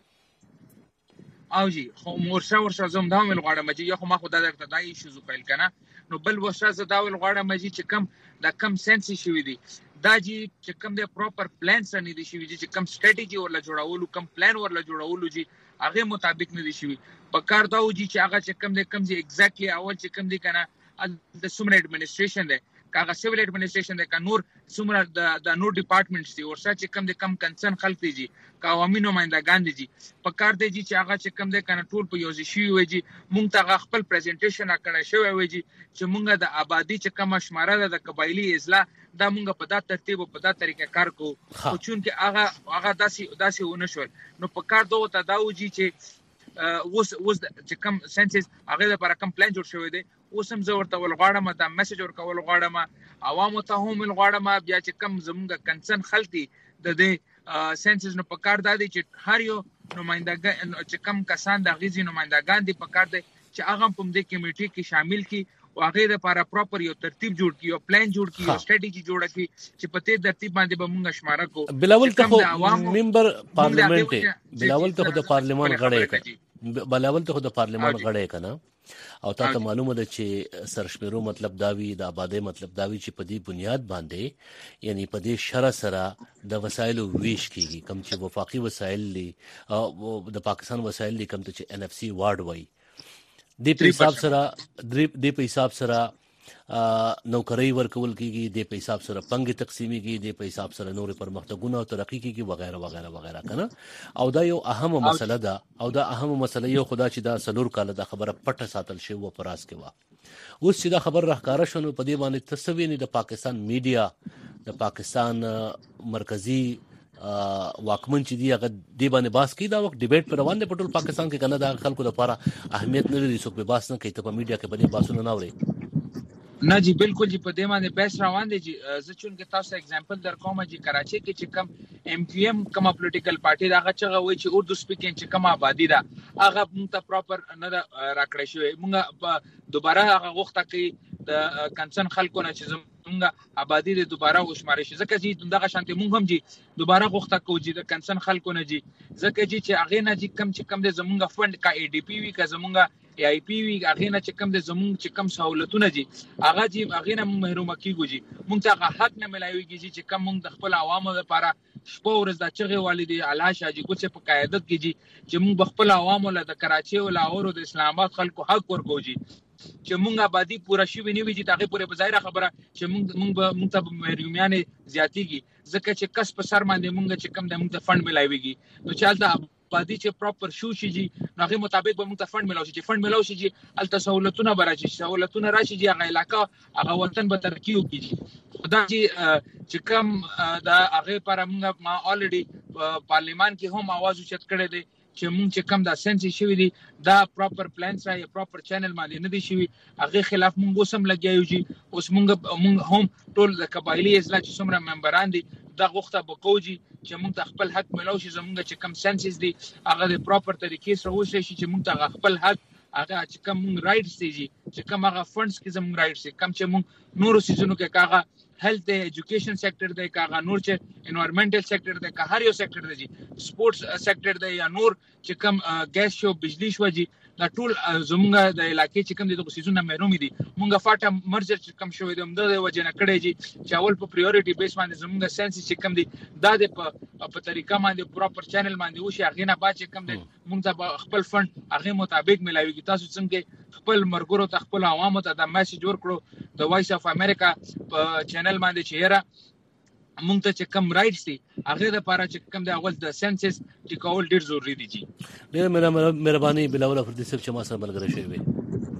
او جی خو ورشه زم دا ول غواړم چې یو خو ما خو دا درته دای شو زو پیل کنه نو بل ورشه ز دا ول غواړم چې کم دا کم سنس شوی دی دا جی چې کم د پراپر پلان سره نه دی شوی چې کم سټریټجی ورلا جوړولو کم پلان ورلا جوړولو جی هغه مطابق نه دی شوی. په کار دا و جی چې هغه چې کم د کم جی ایگزیکټلی اول چې کم دی کنه د سومره اډمنستریشن دی کاغه سیویل ایڈمنسټریشن د نور څومره د نور ډپارټمنټس دي ورسره چې کم د کم کنسرن خلک دي کا عوامي نمائندګان دي په کار دی چې هغه چې کم د کنټرول په یوځ شي وي مونږ ته خپل پریزنټیشن کړی شوی وي چې مونږ د آبادی چې کم شماره د قبایلی اضلاع دا مونږ په دا ترتیب او په دا طریقه کار کوو خو چون کې هغه داسې ونشول نو په کار دوه ته دا وږي چې اوس چې کم سنسز هغه لپاره کم پلان جوړ شوی دی اوس هم زه ورته ولغواړم دا میسج ورکول غواړم عوامو ته هم ولغواړم بیا چې کم زمونږ کنسرن خلک د دې سنسز نو په کار دی چې هر یو نمائندګان چې کم کسان د غیزي نمائندګان دي په کار دی چې هغه په دې کمیټې کې شامل کی او هغه لپاره پراپر یو ترتیب جوړ کی او پلان جوړ کی او سټریټیجی جوړ کی چې په دې ترتیب باندې به مونږ شماره کو بلاول ته ممبر پارلیمنت بلاول ته د پارلیمان غړی کنه او تاسو معلومه ده چې سرشمیرو مطلب داوی د آبادی مطلب داوی چې په دې بنیاد باندې یعنی په دې شرع سره د وسایلو ویش کیږي کم چې وفاقي وسایل دي او د پاکستان وسایل دي کم چې NFC وارد وای د په حساب سره نوکری ورکول کیږي د په حساب سره پنګ تقسیمي کیږي د په حساب سره نور پرمختګونه او ترقی کیږي وغیرہ وغیرہ وغیرہ کنه او دا یو اهم مسله ده او دا اهم مسله یو خدا چې دا سلور کال د خبره پټه ساتل شي و پراس کې وا اوس چې دا خبر راخاره شونه په دې باندې تصویر د پاکستان میډیا د پاکستان مرکزی واکمن چې دی هغه دی باندې باس کی دا وخت ډیبیټ پر روان دی په ټول پاکستان کې کنه دا خلکو لپاره اهمیت نه لري څوک به باس نه کوي ته په میډیا کې باندې باسونه نه اوري نه جی بالکل جی په دې باندې بحث روان دی جی زه چون کې تاسو اگزامپل در کوم جی کراچي کې چې کم MQM کوم پولیټیکل پارټي دا هغه وایي چې اردو سپیکینګ چې کوم آبادی دا هغه موږ ته پراپر نه راکړی شوی موږ دوباره هغه وخت کې د کنسرن خلکو نه چې موږ آبادی د دوباره وشماري شي ځکه چې دغه شانتي موږ هم جی دوباره وخت کو جی د کنسرن خلکو نه جی ځکه چې هغه نه جی کم د زمونږ فند کا ADP وی کا زمونږ AIP وی هغه نه چې کم د زمونږ چې کم سہولتونه جی هغه جی هغه نه محروم کیږي جی موږ ته حق نه ملایويږي چې کم موږ د خپل عوامو لپاره شپه ورځ د چغه والدي علاش حاجی کوڅه په قیادت کې جی چې موږ خپل عوامو له د کراچي او لاهور او د اسلام آباد خلکو حق ورکو جی چې موږ آبادی پورا شي ونی وی چې تاغه پوره بظاهر خبره چې موږ ته محرومیان زیاتیږي ځکه چې کس په سر باندې موږ چې کم د موږ ته فند ملایويږي نو چالتہ آبادی چې پراپر شو شي جی هغه مطابق به موږ ته فند ملاوي چې فند ملاوي جی ال تسهولتونه براشي سہولتونه راشي جی هغه علاقہ هغه وطن به ترقی وکړي خدا جی چې کم دا هغه پر موږ ما الریډي پارلیمان کې هم आवाज اوچت کړی دی چې موږ چې کم دا سنس شوی دی دا پراپر پلان سره یا پراپر چینل باندې نه دی شوی هغه خلاف موږ اوسم لګیایو جی اوس موږ هم ټول د قبایلی اضلاع چې څومره ممبران دي دا غوښته بکوجي چې موږ ته خپل حق ملو شي زموږ چې کم سنسز دي هغه د پراپر طریقې سره وشي چې موږ ته خپل حق هغه چې کم موږ رائټس دي چې کم هغه فندز کې زموږ رائټس دي کم چې موږ نورو سيزونو کې کاغه हेल्थ है एजुकेशन सेक्टर दे का नूर चे एनवायरमेंटल सेक्टर दे का हर यो सेक्टर दे जी स्पोर्ट्स सेक्टर दे या नूर چې کم ګیس شو بجلی شو جی دا ټول زمونږ د علاقې چې کم دي د سيزونه محروم دي مونږه فاټه مرجر چې کم شوې د د وجه نه کړي جی چې اول په پریورټي بیس باندې زمونږ سنس چې کم دي دا د په طریقه باندې پراپر چینل باندې وشي هغه نه بعد چې کم دي مونږ ته خپل فند هغه مطابق ملاويږي تاسو څنګه خپل مرګورو ته خپل عوامو ته د میسج ورکړو د وایس اف امریکا په چینل باندې چې یره مونږ ته چې کم رائټس دي هغه د لپاره چې کم د اول د سنسس ټیکول ډیر ضروری دي جی ډیر مهرباني بلاول فردي صاحب چې ما سره ملګری شوی وي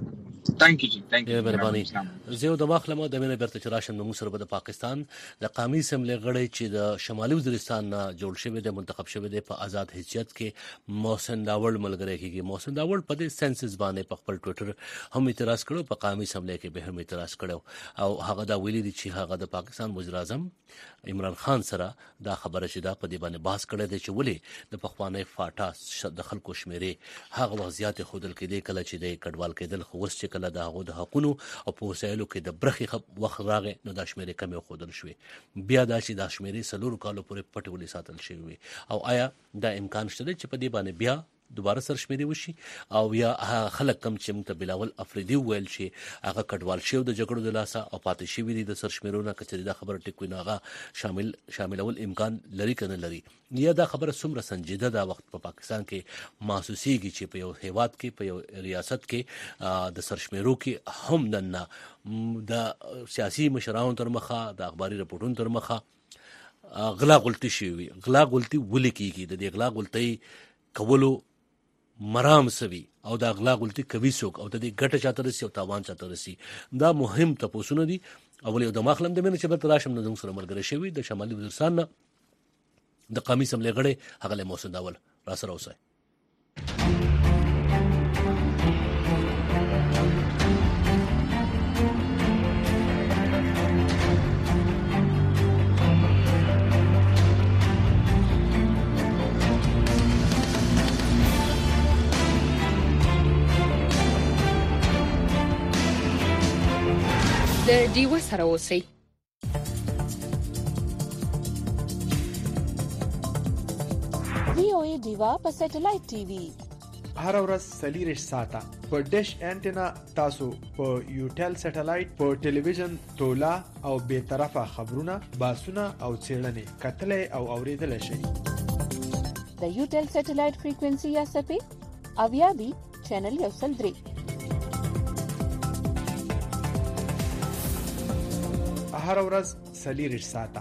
ثانک یو جی ثانک یو مهرباني زه د مخلمه د مینه برته چراشم د مصر د پاکستان د قومي اسمبلی غړی چې د شمالي وزیرستان نه جوړ شوی د منتخب شوی د په آزاد حیثیت کې محسن داوړ ملګری کیږي محسن داوړ په د سنسس باندې په خپل ټوئیټر هم اعتراض کړو په قومي اسمبلی کې به هم اعتراض کړو او هغه دا ویلي دي چې هغه د پاکستان وزیر اعظم عمران خان سره دا خبره چې دا په دې باندې بحث کړی دی چې ولې د پخوانی فاټا د خلکو شمیرې هغه وضعیت خودل کې دی کله چې د کډوال کېدل خو ورس چې کله د هغه د حقونو او په وسایلو کې د برخې وخت راغی نو د شمیرې کمې خودل شوې بیا دا چې د شمیرې سلور کالو پورې پټولې ساتل شوی او آیا دا امکان شته چې په دې باندې بیا دوباره سرشمیري وشي او یا خلک کم چې موږ ته بلاول افریدي ویل شي هغه کډوال شو د جګړو د لاسه او پاتې شي وي د سرشمیرونه کچري دا خبره ټیکوي نه هغه شاملول امکان لري کنه لري یا دا خبره څومره سنجیده دا وخت په پاکستان کې محسوسيږي چې په یو هیواد کې په یو ریاست کې د سرشمیرو کې هم نن د سیاسي مشرانو تر مخه د اخباري رپورټونو تر مخه غلا غلطي شي وي غلا غلطي ولې کیږي د دې غلا غلطي کولو مرام سوي او دا غلا غلطي کوي څوک او د دې ګټه چاته رسي او تاوان چاته رسي دا مهم تاسو نه دي اول یو د مخلم د مینه چې به راشم نه زموږ سره ملګری شوی د شمالي وزیرستان نه د قومي سملې غړي هغه له موسن داول را سره اوسه د ډیو سره اوسئ. VOA ډیوا په سټلایټ ټي وي هر ورځ 40 ساعته په ډیش انټینا تاسو په یوټل سټلایټ په ټلویزیون تولا او به طرفه خبرونه باسونه او چیرنې کتلې او اوریدل شي. د یوټل سټلایټ فریکوئنسي یا سپې اویابي چینل 103 هر ورځ 40 ساعته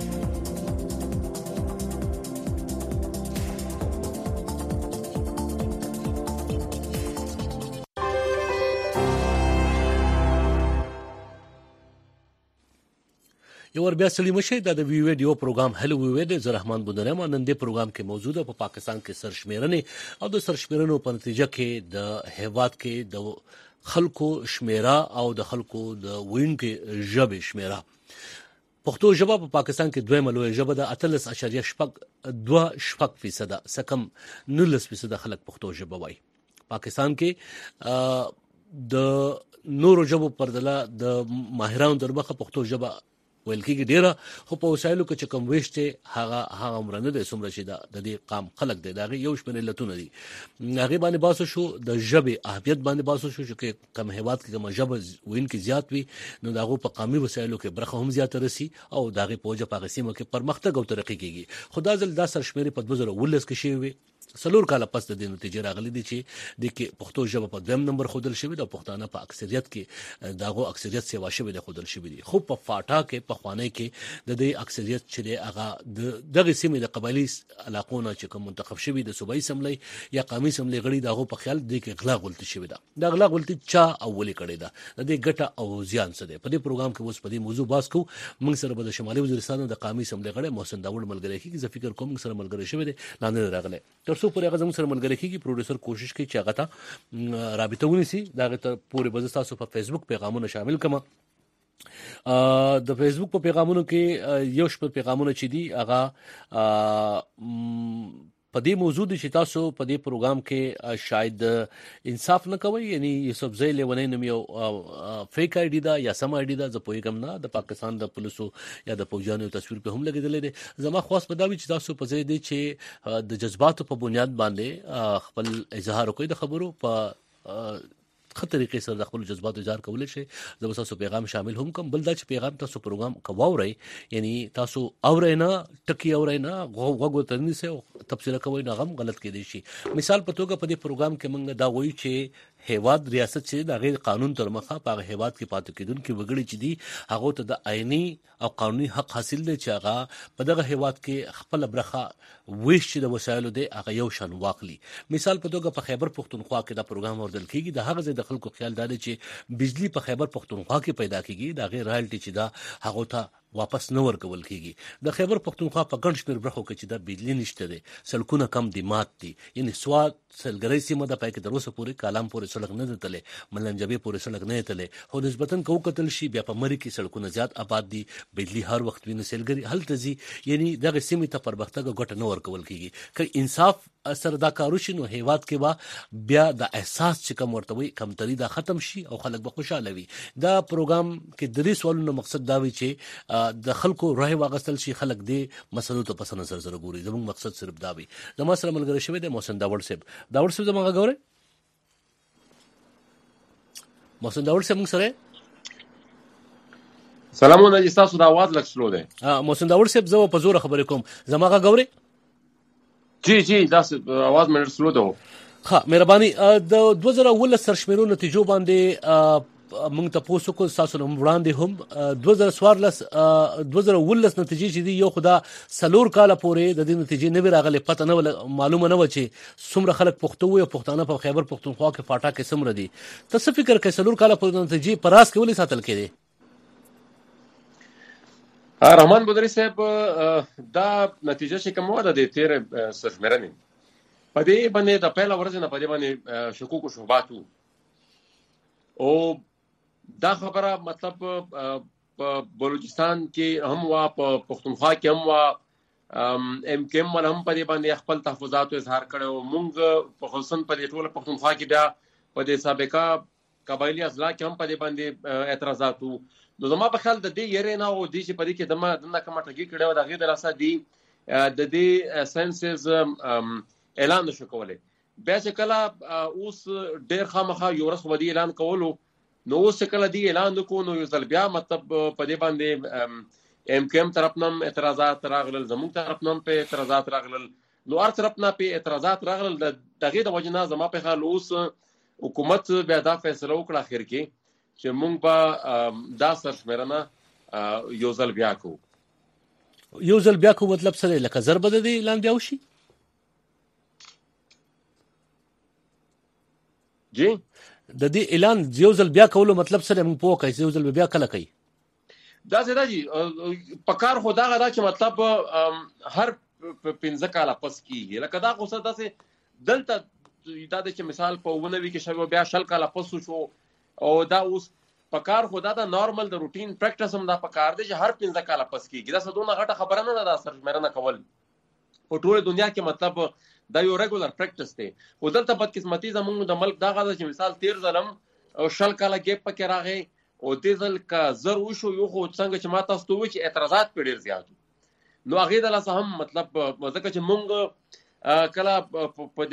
یو ور بیا سلی مشه د وی ویډیو پروګرام هلو وی ویډ ز رحمان بودنه نن د پروګرام کې موجوده په پاکستان کې سرشمیرنه او د سرشمیرنو په نتیجه کې د هیواد کې د خلکو شمیره او د خلکو د وین کې ژبه شمیره پښتو ژبه په پاکستان کې دویمه لوی ژبه د 13.2% سکم 19% خلک پښتو ژبه وایي. پاکستان کې د نورو ژبو پردله د ماهرانو در مخه پښتو ژبه ویل کېږي ډیره خو په وسایلو کې چې کوم وشته هغه عمرنه د سمره شي د دې قام خلک دی دا یو شمېر ملتونه دي هغه باندې باسو شو د ژبې اهمیت باندې باسو شو چې کوم هیواد کې کوم ژبه وین کې زیات وي نو داغه په قامي وسایلو کې برخه هم زیات رسی او داغه پوجا په قسمه کې پرمختګ او ترقی کیږي خدا ځل دا سرشمیري په 2019 کې شوی وي سلور کاله پس د دې نتیجې راغلي دي چې د کې پښتو ژبه په دویم نمبر خودل شوی د پښتانه په اکثریت کې داغه اکثریت سیوا شوی د خودل شوی دي خو په فاټا کې په خوانه کې د دې اکثریت چې هغه دغه سیمې د قبایلی علاقونو چې کوم منتخب شوی د صوبایي سملې یا قومي سملې غړي داغه په خیال دي کې غلا غلطي شوی ده دا غلا غلطي چا اولي کړی ده د دې ګټه او زیان څه ده په دې پروګرام کې اوس په دې موضوع باس کو موږ سره د شمالي وزیرستان د قومي سملې غړي محسن داوود ملګری کیږي زه فکر کوم سره ملګری شوی دی لاندې راغله ترڅو پورې هغه زموږ سره ملګری کیږي پروډوسر کوشش کوي چې هغه ته رابطه ونیسي دا ته پورې بز تاسو په فیسبوک پیغامونه شامل کما د فیسبوک په پیغامونو کې یو شپږ پیغامونه چې دي هغه په دې موضوع دي چې تاسو په دې پروګرام کې شاید انصاف نه کوي یعنی یوسف زئی لیونی نوم یو فیک آی ډی دا یا سم آی ډی دا زه پوهیږم نه د پاکستان د پولیسو یا د پوجانو تصویر په هم لګیدل دي زما خاص په دا وی چې تاسو په ځای دي چې د جذباتو په بنیاد باندې خپل اظهار کوي د خبرو په خه طریقې سره د خپل جذبات اظهار کولای شي زه به تاسو پیغام شامل هم کوم بل دا چې پیغام تاسو پروګرام کوورئ یعنی تاسو اورئ نه ټکی اورئ نه غوغو ترني سه تفصیل کوي نه غم غلط کې دي شي مثال په توګه په دې پروګرام کې موږ دا وایو چې هیواد ریاست چې د غیر قانون تر مخه په هیواد کې پاتې کېدونکو وګړي چې دي هغه ته د آئینی او قانوني حق حاصل دي چې هغه په دغه هیواد کې خپل برخه ویش چې د وسایلو دی هغه یو شان واخلي مثال په توګه په خیبر پختونخوا کې دا پروګرام اوردل کیږي د هغه ځای د خلکو خیال دی چې بجلی په خیبر پختونخوا کې پیدا کیږي دا غیر رایلټي چې دا هغه ته واپس نه ورکول کیږي د خیبر پختونخوا په ګڼ شمېر برخو کې چې د بجلی نشته دي سلکونه کم دي مات دي یعنی سواد سلګری سیمه د پای کې دروسه پورې کالام پورې سړک نه دتلې ملنجبي پورې سړک نه دتلې خو نسبتاً کو قتل شي بیا په مری کې سړکونه زیات آباد دي بجلی هر وخت ویني سلګری هل تزي یعنی دغه سیمه ته پرمختګ ګټه نه ورکول کیږي که انصاف اثر دا کارو شي نو هیواد کې با بیا د احساس چې کوم ورتوي کمتري دا ختم شي او خلک به خوشاله وي دا پروګرام کې د دې سوالونو مقصد دا وی چې د خلکو رای واغستل شي خلک دې مسلو ته پس نظر سره ګوري زموږ مقصد صرف دا وي زما سره ملګری شوی دی محسن داوړ صاحب زما غوړې محسن داوړ صاحب موږ سره سلامونه جی تاسو د आवाज لږ سلو دی محسن داوړ صاحب زه په زور خبرې کوم زما غوړې جی دا आवाज مې سلو دی ها مهرباني د 2019 سرشمیرو نتیجو باندې موږ ته پوسو کو تاسو نوم وړاندې هم 2019 نتیجې چې دی یو خدا سلور کال پورې د دې نتیجې نه راغله پته نه معلومه نه و چې څومره خلک پښتو وي او پښتانه په خیبر پښتونخوا کې فاټا کې سمره دي تاسو فکر کوئ سلور کال پورې نتیجې پراس کې ولې ساتل کېدي رحمان بدری صاحب دا نتیجه چې کومه ده د تیر سرشمیرنې په دې باندې د پیل ورځ نه په دې باندې شکوک او شبهات او دا خبره مطلب په بلوچستان کې هم وا په پښتونخوا کې هم وا ام کې هم په دې باندې خپل تحفظات اظهار کړو مونږ په خصوصا په دې ټول پښتونخوا کې بیا په دې سابقه قبایلی اضلاع کې هم په دې باندې اعتراضات نو زما په خیال د دې یری نه او د دې په دې کې دمه کومه ټګي کړو د غیر دراسه دی د دې سنسز اعلان نشو کولای بیا چې کله اوس ډیر خامخا یو رس ودی اعلان کولو نو اوس کله دی اعلان وکړو نو یو ځل بیا مطلب په دې باندې ام کم طرف نم اعتراضات راغلل زموږ طرف نم په اعتراضات راغلل نو هر طرف نه په اعتراضات راغلل د دغه د وجنه زما په خیال اوس حکومت بیا دا فیصله وکړه اخر کې چې مونږ په دا سرشمیرنه یو ځل بیا کو مطلب سره لکه ضرب د دې اعلان بیا وشي جی د دې اعلان یو ځل بیا کولو مطلب سره موږ پوه کوي یو ځل بیا کله کوي دا زدا جی پکار خدا غدا چې مطلب هر 15 کال پس کیږي لکه دا غوسه داسې دلته دا چې مثال په ونوي کې شوی بیا شل کال پس شو او دا اوس پکار خدا دا نارمل د روټین پریکټس هم دا پکار دی چې هر 15 کال پس کیږي دا څه دونه غټه خبره نه ده سرشمیرنه کول په ټول دنیا کې مطلب دا یو ریګولر پریکټس دی خو دلته بدقسمتي زموږ د ملک دا غاده چې مثال 13 ځلم او شل کاله ګیپ پکې راغی او دې ځل کا زر وشو یو خو څنګه چې ماته ستوي چې اعتراضات په ډیر زیات نو هغه د لاسه هم مطلب ځکه چې مونږ کله په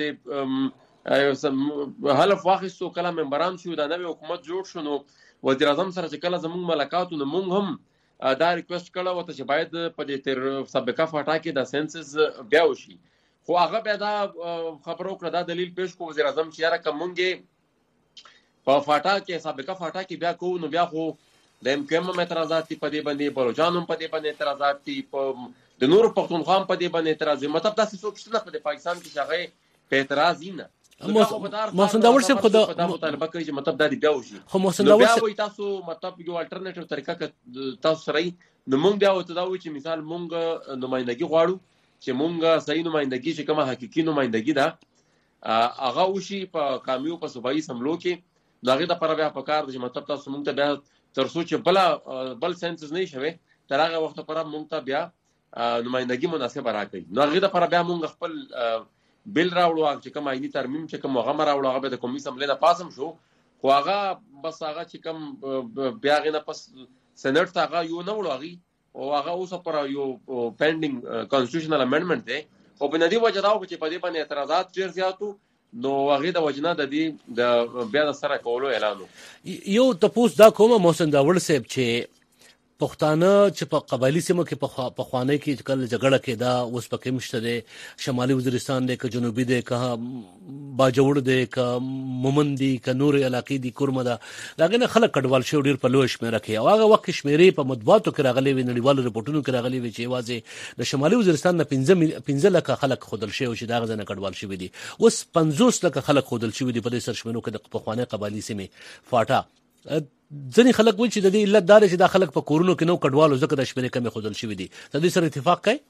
دې حلف واخیستو کله ممبران شو دا نوې حکومت جوړ شو نو وزیر اعظم سره چې کله زموږ ملاقات نو مونږ هم دا ریکوست کړو وته چې باید په دې تر سابقه فاټا کې د سنسس بیا وشي خو هغه بیا دا خبرو کړه دا دلیل پیش کو وزیر اعظم چې یاره کومږي په فاټا کې سابقه فاټا کې بیا کو نو بیا خو د ام کم اعتراضات په دې باندې بلوچستان په دې باندې اعتراضات په د نور پښتونخوا په دې باندې اعتراض مطلب تاسو څوک څه په پاکستان کې شغه په اعتراض نه محسن داوړ صاحب خدا مطالبه کوي چې مطلب دا دی بیا وشي خو محسن داوړ صاحب تاسو مطلب یو الټرنیټیو طریقه تاسو سره نو مونږ بیا وته دا وایي چې مثال مونږ نمائندګي غواړو چې مونږ صحیح نمائندګي چې کومه حقيقي نمائندګي ده هغه وشي په کامیو په صوبایي سملو کې داغه د پر بیا په کار چې مطلب تاسو مونږ ته بیا تر سوچ بل سنسز نه شوي تر هغه وخت پر مونږ ته بیا نمائندګي مناسبه راکړي نو هغه د پر بیا مونږ خپل بل راوړو چې کوم آئینی ترمیم چې کوم هغه راوړو هغه د کومې سملې نه پاسم شو خو هغه بس هغه چې کوم بیا غنه پس سېنات ته هغه یو نه وړوږي او هغه اوس پر یو پینډینګ کانسټیټیوشنل امندمنت دی خو په ندی وجه راو چې په دې باندې اعتراضات ډیر زیاتو نو هغه د وجنه د دې د بیا د سره کولو اعلان یو تاسو دا کومه محسن داوړ صاحب چې پښتانه چې په قبایلی سیمو کې په خوانه کې کله جګړه کې دا اوس پکې مشته دي شمالي وزیرستان دی که جنوبي دی که باجوړ دی که مومن دی که نور علاقې دی کورمه ده لاګنه خلک کډوال شو ډیر په لوی شمیره کې او هغه وخت شمیرې په مطبوعاتو کې راغلي وي نړیوالو رپورټونو کې راغلي وي چې واځي د شمالي وزیرستان نه 15 لک خلک خودل شي او چې دا غزنه کډوال شي دي اوس 50 لک خلک خودل شي دي په دې سرشمنو کې د پخوانه قبایلی سیمه فاټا ځنې خلک وایي چې د دې علت دا دی چې دا خلک په کورونو کې نو کډوالو ځکه د شمیرې کمې خودل شوي دي د دې سره اتفاق کوي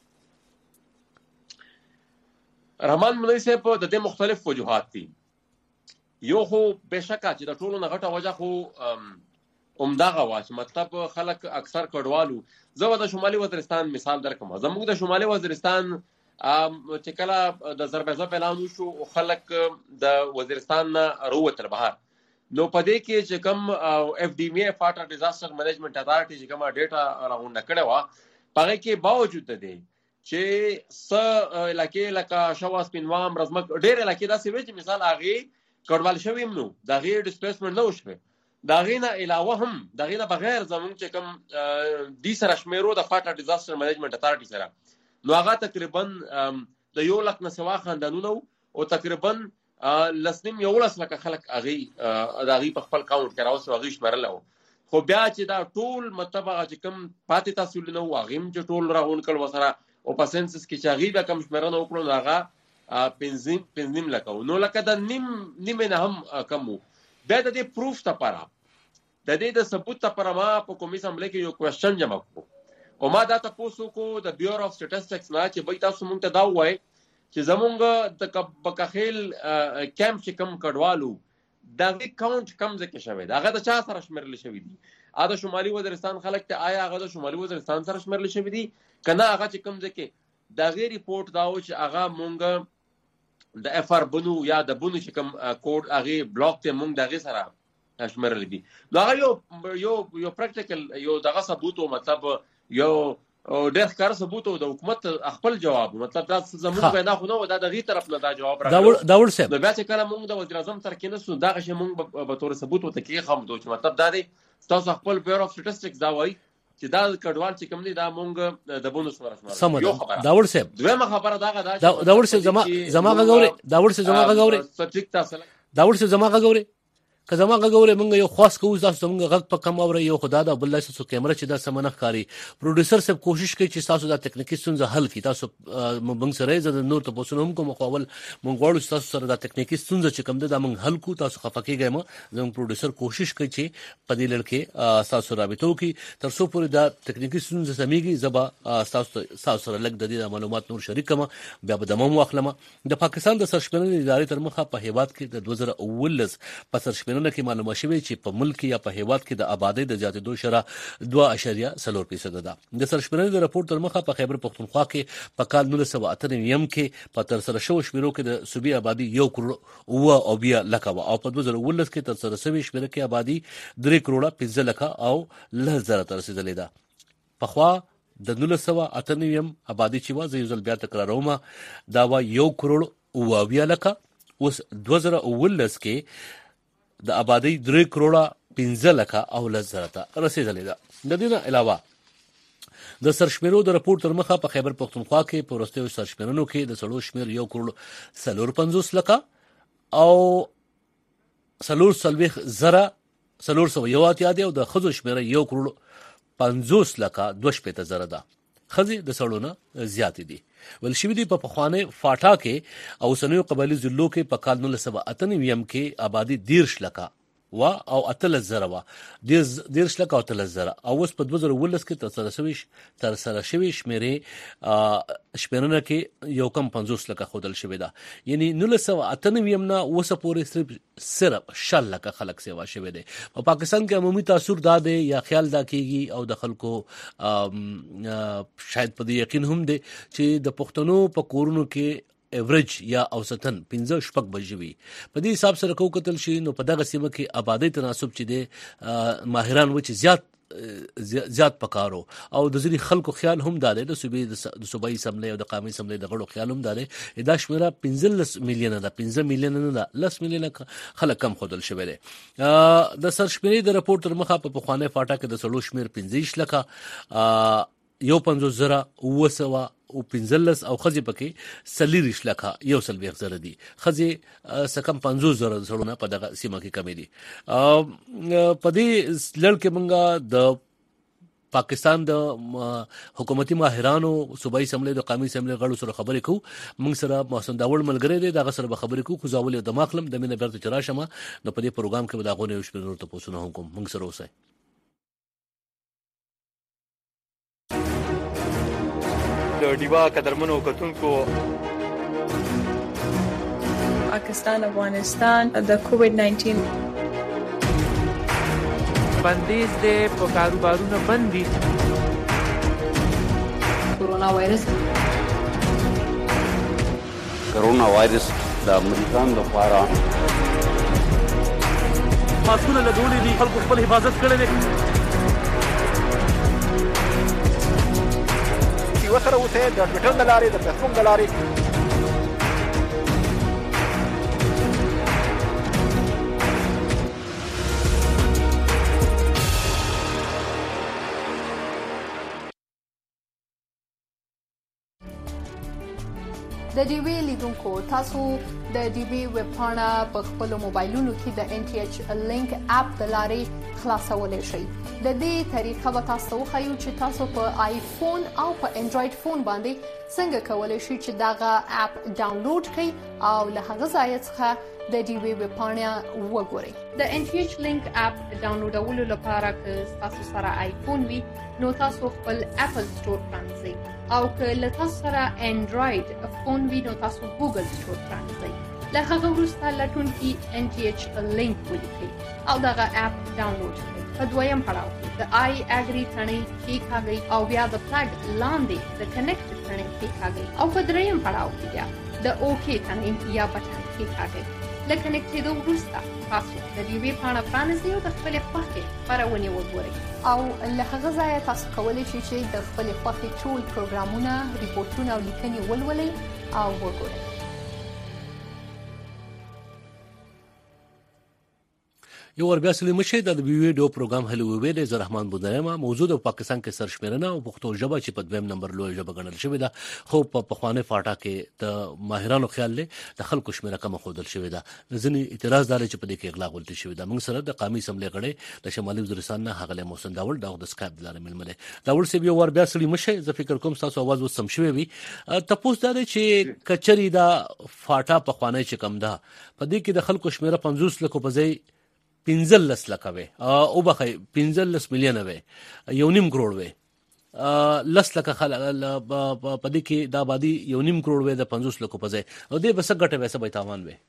رحمان مولوي صاحب د دې مختلف وجوهات دي یو خو بهشکه چې د ټولو نه غټه وجه خو عمدغه واش مطلب خلک اکثر کډوالو زه د شمالي وزیرستان مثال درکم زموږ د شمالي وزیرستان چې کله د ضربه اعلان وشو خلک د وزیرستان نه وروتل بهر نو پدې کې چې کوم اف ډي ام فاټر ډیزاستر مینجمنت اتھارټي چې کوم ډیټا راغونډه کړې و پغه کې باوجود ده چې س علاقې لکه شواس پینوام رزمک ډېر علاقې داسې وي چې مثال هغه کډوال شوی نو دا غیر ډیسپلیسمنت نه وشوي دا غینه علاوه هم دا غینه بغیر زمون چې کوم دي سره شمیرو د فاټر ډیزاستر مینجمنت اتھارټي سره نو هغه تقریبا د یو لک نه سوا خاندانونو او تقریبا لسنیم یو لس لکه خلک هغه د هغه په خپل کاونټ کې راوځي هغه شمارل خو بیا چې دا ټول مطلب هغه چې کوم پاتې تاسو نه واغې چې ټول راغون کړ وسره او په سنسس کې چې هغه به کم شمارنه وکړو هغه پنځم لکه نو لکه د نیم نه هم کم بیا د دې پروف لپاره د دې د ثبوت لپاره ما په کومې سمبلې کې یو کوېسچن جمع کړو او ما دا تاسو کو د بیورو اف سټټسټکس نه چې به تاسو مونږ ته دا وایي چې زمونږ د بکخیل کیمپ چې کم کډوالو دا کاونټ کم ځکه شوی دا هغه د چا سره شمیرل شوی دي اته شمالي وزیرستان خلک ته آیا هغه د شمالي وزیرستان سره شمیرل شوی دي کنه هغه چې کم ځکه دا غیر ریپورت دا و چې هغه مونږ د اف ار بنو یا د بنو چې کوم کوډ هغه بلاک ته مونږ دغه سره شمرل دي نو هغه یو پریکټیکل یو دغه ثبوت او مطلب یو ډېر کار ثبوت او د حکومت خپل جواب مطلب دا زموږ پیدا خو نو دا دغه طرف نه دا جواب راغلی دا ور سه بیا چې کله مونږ د وزیر اعظم تر کې نسو دا غشه مونږ به تور ثبوت وته کې خام دوی مطلب دا دی تاسو خپل بیورو اف سټټسټکس دا وایي چې دا کډوال چې کوم دي دا مونږ د بونوس ورسمه یو خبره دا ور سه دویمه خبره دا ور سه زما غوړي دا ور سه زما غوړي دا ور سه زما غوړي که زما غوړې مونږ یو خاص کوو تاسو مونږ غږ په کم اوري یو خدا دا بل څه کیمرا چې دا سمنه ښکاری پروډوسر سب کوشش کوي چې تاسو دا ټیکنیکی ستونزه حل کړي تاسو مونږ سره زده نور ته پوښتنه هم کوم خپل مونږ غواړو تاسو سره دا ټیکنیکی ستونزه چې کوم دا مونږ حل کو تاسو خفقېږئ مو زموږ پروډوسر کوشش کوي چې په دې لړ کې تاسو رابطو کې تر څو پورې دا ټیکنیکی ستونزه سمېږي زبا تاسو سره لګ د دې معلومات نور شریک کما بیا به د مو واخلم د پاکستان د سرشمنې ادارې تر مخه په هیواد کې د 2019 په سرشمنې کې معلومه شوې چې په ملک یا په هیواد کې د آبادی د زیاتېدو شرح 2.4% ده د سرشمنې د راپور تر مخه په خیبر پختونخوا کې په کال 1998 کې په تر سره شوو شمیرو کې د صوبې آبادی 1 کروڑ او بیا لکه او په 2019 کې تر سره شوې شمیره کې آبادی 3 کروڑ 15 لکه او 1000 تر رسیدلې ده په خوا د 1998 آبادی چې وا زې ځل بیا تکراروم دا وا 1 کروڑ او بیا لکه اوس 2019 کې د آبادی 3 کروڑ 15 لکه او 1000 ته رسیدلې ده د دې نه علاوه د سرشمیرو د راپور تر مخه په خیبر پختونخوا کې په ورستیو سرشمیرونو کې د سړو شمیر 1 کروڑ 450 لکه او 440 یو د خزو شمیر 1 کروڑ 50 لکه 2.0 ده خزي د سړونه زیات دي ول شي دي په پخوانه فاټا کې او سنوي قبایلی ضلعو کې په کال 1998 کې آبادی 10 لکه وا او 3000 وا 10 لکه او 3000 او اوس په 2019 کې تر سره شوي شمیرونه کې یو کم 50 لکه خودل شوی دا یعنی 1998 نه اوس پورې صرف 6 لکه خلک سیوا شوی دي په پاکستان کې عمومي تاثر دا دی یا خیال دا کیږي او د خلکو شاید په یقین هم دی چې د پښتنو په کورونو کې ایوریج یا اوسطن 15 شپږ بجوي په دې حساب سره کو قتل شي نو په دغه سیمه کې آبادی تناسب چې دی ماهران و چې زیات پکارو او د ځینې خلکو خیال هم دا دی د صوبایي اسمبلی او د قومي اسمبلی د غړو خیال هم دا دی دا شمیره 15 میلیونه ده 15 میلیونه نه 10 میلیونه خلک کم خودل شوی دی د سرشمیرې د راپور تر مخه په پخوانه فاټا کې د سړو شمیر 15 لکه 150,000 او 15 او خزي پکې 40 لکه 1.2 دي خزي سکم 50,000 سړونه په دغه سیمه کې کمی دي په دې لړ کې مونږه د پاکستان د حکومتي ماهرانو صوبایي اسمبلی د قومي اسمبلی غړو سره خبرې کوو موږ سره محسن داول ملګری دی دغه سره خبرې کوو خو زاول د ماخلم د مینه برته چراشمه نو په دې پروګرام کې به دا غونې وشو نور ته پوښتنه هم کوم موږ سره اوسئ د ډیوا قدرمنو کتونکو پاکستان افغانستان د کووډ 19 بندیز د په کاروبارونو بندي کورونا وایرس د امریکا لپاره ماسکونه لګولي دي، خلکو خپل حفاظت کړی دی. یو سره اوسئ د ټویټر د لارې، د فیسبوک د لارې. د ډیوی لیدونکو تاسو د ډیوی ویب پاڼه په خپل موبایلونو کې د NTH لینک اپ د لارې خلاصولای شئ. د دې طریقه به تاسو وښیو چې تاسو په آیفون او په انډراید فون باندې څنګه کولای شئ چې دغه اپ ډاونلوډ کړئ او له هغه ځای څخه د ډیوی ویب پاڼه وګورئ. د NTH لینک اپ ډاونلوډولو لپاره که تاسو سره آیفون وي نو تاسو خپل اپل سٹور پرانځئ او که له تاسو سره انډراید فون وي نو تاسو ګوګل سٹور پرانځئ. له هغه وروسته لټونکي NTH لینک ولیکئ او دغه اپ ډاونلوډ کړئ. په دویم پړاو کې د آی اګری تڼۍ کېکاږئ او بیا د پلګ لاندې د کنیکټ تڼۍ کېکاږئ او په دریم پړاو کې بیا د اوکې تڼۍ یا بټن کېکاږئ. له کنیکټېدو وروسته تاسو د ډیوی پاڼه پرانیزئ او د خپلې خوښې خپرونې وګورئ او له هغه ځایه تاسو کولی شئ چې د خپلې خوښې ټول پروګرامونه، ریپورټونه او لیکنې ولولئ او وګورئ. یو ور بیا سلی مشه د ویډیو پروګرام هلو ویل ز رحمان بودایما موضوع د پاکستان کې سرشمیرنه او پښتو ژبه چې په دویم نمبر لوی ژبه ګڼل شوې ده، خو په پخوانه فاټا کې د ماهرانو خیال له د خلکو شمیره کم خودل شوې ده. ځینې اعتراض دار چې په دې کې اغلا غولتي شوې ده. موږ سره د قومي اسمبلی غړي د شمالي وزیرستان نه هغه محسن داول د سکایپ لاره ململه داول سی یو ور بیا سلی مشه ز فکر کوم تاسو आवाज وسم شوې وي. تاسو دا چې کچري دا فاټا پخوانه چې کم ده په دې کې د خلکو شمیره 50 لک په ځای 15 لک وي او بخې 15 مليون وي، 1.5 کروڑ وي، 10 لک خلک په دې کې د آبادی 1.5 کروڑ وي د 50 لک په ځای او دې بس ګټه وسه به تاوان وي.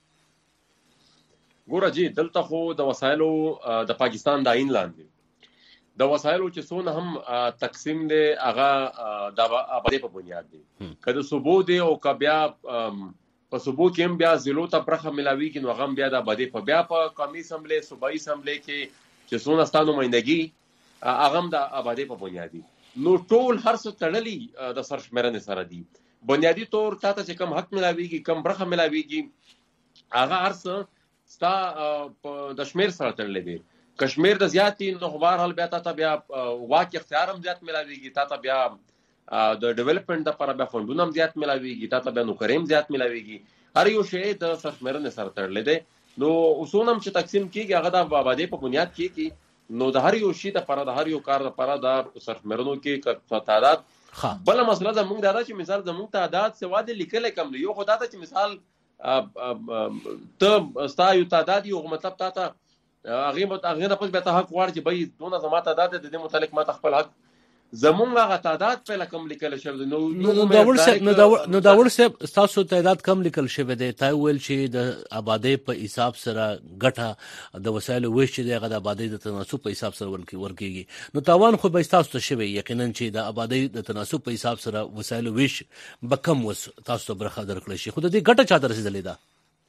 ګوره جی دلته خو د وسایلو د پاکستان د عین لاندې د وسایلو چې څونه هم تقسیم دي هغه د آبادی په بنیاد دي. کله صوبو دي او کبیا په صوبو کې هم بیا ضلعو ته برخه ملاوي کې نو غم بیا د آبادی په بیا په قومي اسمبلی صوبایي اسمبلی کې چې څونه ستانو نمائندګي هغه هم د آبادی په بنیاد دي. نو ټول هر څه تړلي د سرشمیرنې سره دي. بنیادی طور ته چې کم حق ملاويږي کم برخه ملاويږي هغه هر څه ستا د شمیر سره تړلې دي. کشمیر د زیاتی نو خبر حل بیا ته بیا واقع اختیار هم زیات ملاويږي، ته بیا د ډیولپمنٹ لپاره بیا فندونه هم زیات ملاويږي، ته بیا نوکریم زیات ملاويږي. هر یو شی د سرشمیرنې سره تړلې دی. نو اصولم چې تقسیم کیږي هغه د آبادی په بنیاد کې نو د هر یو شی لپاره د هر یو کار لپاره د سرشمیرنو کې تعداد بل مسله زموږ دا چې مثال زموږ تعداد سوا د لیکل کم دی. یو خدای ته چې مثال ته ستا یو تعداد یو مطلب ته هغه نه پوس به ته حق وړ چې به دونه زما تعداد د دې متعلق ما خپل حق زمونږ هغه تعداد په لکم لیکل شوی نو داول صاحب تاسو تعداد کم لیکل شوی دی. تا ویل چې د آبادی په حساب سره ګټه د وسایلو ویش دی هغه د آبادی د تناسب په حساب سره ورکیږي. نو تاوان خو به تاسو ته شوی یقینا چې د آبادی د تناسب په حساب سره وسایلو ویش به کم وس تاسو ته برخه درکړل شي. خو د دې ګټه چاته رسیدلې ده؟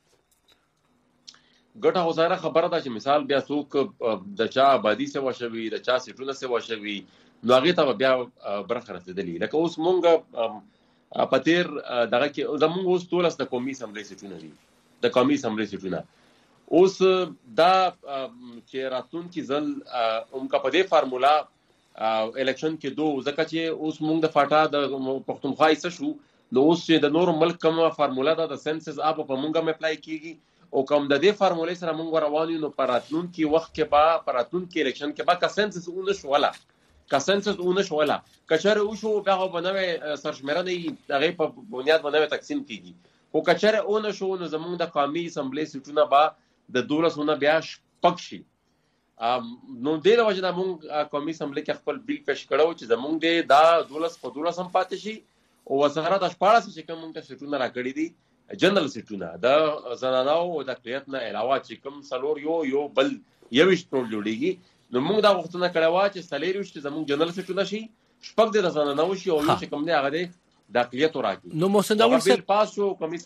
ګټه غوښاره خبره ده چې مثال بیا څوک د چا آبادی سوا شوی د چا سیټونه سوا شوی نو هغه ته بیا برخه رسیدلې. لکه اوس مونږ په تیر دغه کې زموږ اوس ټول د قومي اسمبلی سیټونه دي، د قومي اسمبلی سیټونه اوس دا چې راتلونکي ځل کا په دې فارمولا الیکشن کې دوه ځکه چې اوس مونږ د فاټا د پښتونخوا ایسه شو نو اوس چې د نور ملک کومه فارمولا ده د سنسس اپ په مونږه مې اپلای کیږي او کوم د دې فارمولې سره مونږ روان یو نو پراتلونکي وخت کې با پراتلونکي الیکشن کې با کا سنسس اون شولا کچره او شو بیا بنوي سرشمیرنې هغه په بنیاد باندې تقسیم کیږي. خو کچره اون شو نو زموږ د قومي اسمبلی سیټونه با د 12 بیا شپږ شي. نو د دې وجه نه مونږ قومي اسمبلی کې خپل بیل پېښ کړو چې زموږ د دا 12 هم پاتې شي او وزارت اشپاړه چې کوم مونږ ته سیټونه راکړي دي جنرال سیټونه د زنانو او د اقلیت نه علاوه چې کوم سلور یو بل یوش ټول جوړیږي. نو موږ دا وختونه کړوا چې سلیریوش چې زموږ جنرال سیټونه شي شپږ د زنانو شي او چې کوم دی هغه د اقلیت راکړي. نو محسن داول صاحب پاس شو قومي اسمبلی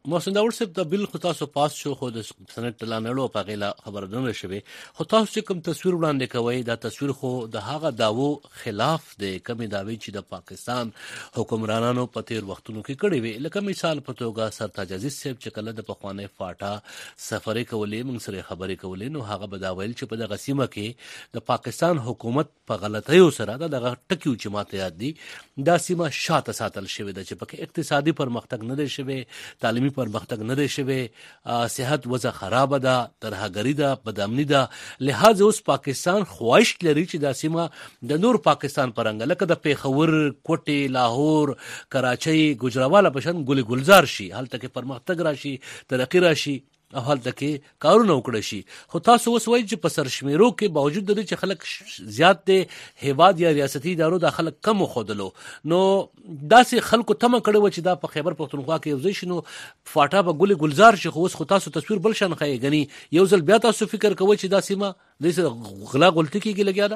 محسن داوود صاحب د بل خو تاسو پاس شو خو د سنت لانړو په غیلا خبردونه شوي خو تاسو کوم تصویر وړاندې کوي دا تصویر خو د هغه داوو خلاف دی کومې داوی چې د پاکستان حکمرانانو په تیر وختونو کې کړی وي لکه مثال په توګه سرتاج عزیز صاحب چې کله د پخوانی فاټا سفرې کولې موږ سره خبرې کولې نو هغه به دا ویل چې په دغه سیمه کې د پاکستان حکومت په غلطیو سره دغه ټکیو چې ماته یاد دي دا سیمه شاته ساتل شوې ده چې پکې اقتصادي پرمختګ نه دی شوی تعلیمي پرمختګ نه دی شوی صحت وضع خراب ده ترهګری ده بدامني ده لہذا اوس پاکستان خواهش لري چې دا سیمه د نور پاکستان پرنګ لکه د پیښور کوټي لاهور کراچۍ ګجراوالا پشن ګل ګلزار شي هلته کې پرمختګ راشي ترقی راشي او هلته کې کارونه وکړي شي خو تاسو اوس وایي چې په سرشمیرو کې باوجود د چې خلک زیات دي هیواد یا ریاستي ادارو د خلک کم خودلو نو داسې خلکو تمه کړي و چې دا په خیبر پختونخوا کې یو ځای شنو فاټا به ګل ګلزار شي خو اوس خو تاسو تصویر بل شان خایي غني یو ځل بیا تاسو فکر کوئ چې دا سیمه د غلا غلطي کېږي لګیا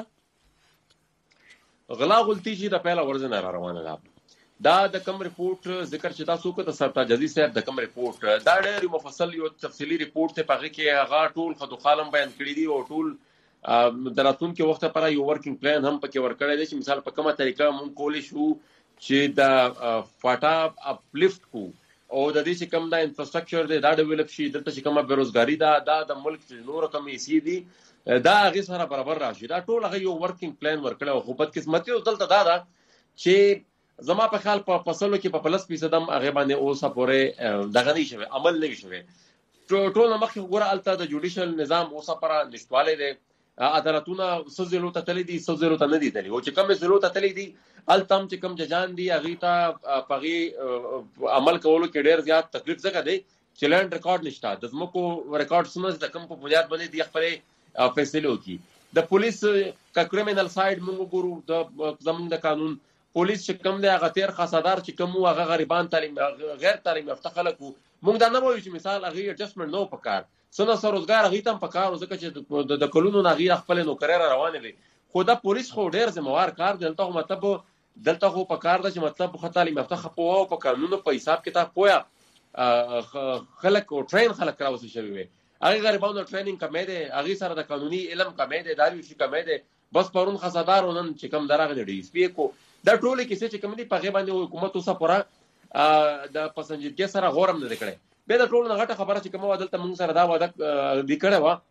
ده غلا غلطي چې د پیله ورځ نه روانه ده دا د کوم ریپورت ذکر چې تاسو کو د سرتاج عزیز صاحب د کوم ریپورت دا ډېر مفصل یو تفصیلی ریپورت ته پغه کې هغه ټول خدو خالم بیان کړی دی او ټول دراتون کې وخت لپاره یو ورکینګ پلان هم پکې ورکړی دی چې مثال په کومه طریقه مونږ کولی شو چې د فاټا اپلیفټ کو او د دې چې کوم د انفراستراکچر دی دا ډیولپ شي دلته چې کومه بیروزګاری دا د ملک چې نور کمې سي دي دا هغه سره برابر راشي دا ټول هغه یو ورکینګ پلان ورکړی او خو بد قسمتي او دلته دا چې زما په خیال په فصلو کې په +% هم هغه باندې اوسه پورې دغه نه شوی عمل نه شوی ټول مخکې ګوره الته د جوډیشل نظام اوسه پر نشټواله دی عدالتونه سزلو ته تللی دي سزلو ته نه دي تللی او چې کوم سزلو ته تللی دي التم چې کوم ججان دي هغه ته پغي عمل کولو کې ډیر زیات تکلیف ځکه دی چې لند ریکارډ نشته د زمکو ریکارډ سمز د کوم په بنیاد باندې دی خپل فیصله وکي د پولیس کا کریمینل ساید موږ ګورو د زمونږ د قانون پولیس چې کوم دی هغه تیر خاصدار چې کوم هغه غریبان تعلیم غیر تعلیم یافته خلکو موږ دا نه وایو چې مثال هغه اډجسټمنټ نو پکار سنه سر روزګار هغه تم پکار ځکه چې د کلونو نه غیر خپل نوکریر روانه دي خو دا پولیس خو ډیر ذمہوار کار دلته مطلب دلته خو پکار ده چې مطلب خو تعلیم یافته خپو او په قانونو په حساب کتاب پویا خلک او ټرین خلک راوځي شوی وي هغه غریبانو ټریننګ کمې ده هغه سره د قانوني علم کمې ده داریو شي کمې ده بس پرون خاصدار ونن چې کوم درغه دی سپی کو دا ټول کیسه چې کوم دي په غیبه باندې حکومت اوسه پورا د پسنجیدګي سره غورم نه کړي به دا ټول نه غټه خبره چې کوم عدالت موږ سره دا وعده وکړه وا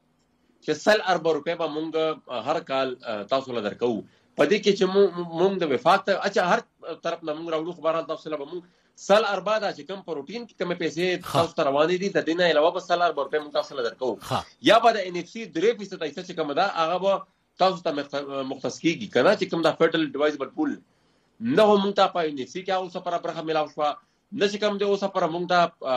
چې سل 40 روپے به موږ هر کال تاسو له درکو په دې کې چې موږ د وفاق ته اچھا هر طرف نه موږ راوړو خبرات تاسو له موږ سل 40 دا چې کوم پروتین کې کوم پیسې تاسو ته روانې دي د دینه علاوه به سل 40 روپے موږ تاسو له درکو یا به د ان اف سی 3% ایسه چې کوم دا هغه به تاسو ته مختص کیږي کنه چې کوم دا فیډرل ډیوایزبل پول نه هم ته په ان سی کې اوسه پر برخه ملاو شو نه چې کوم دی اوسه پر موږ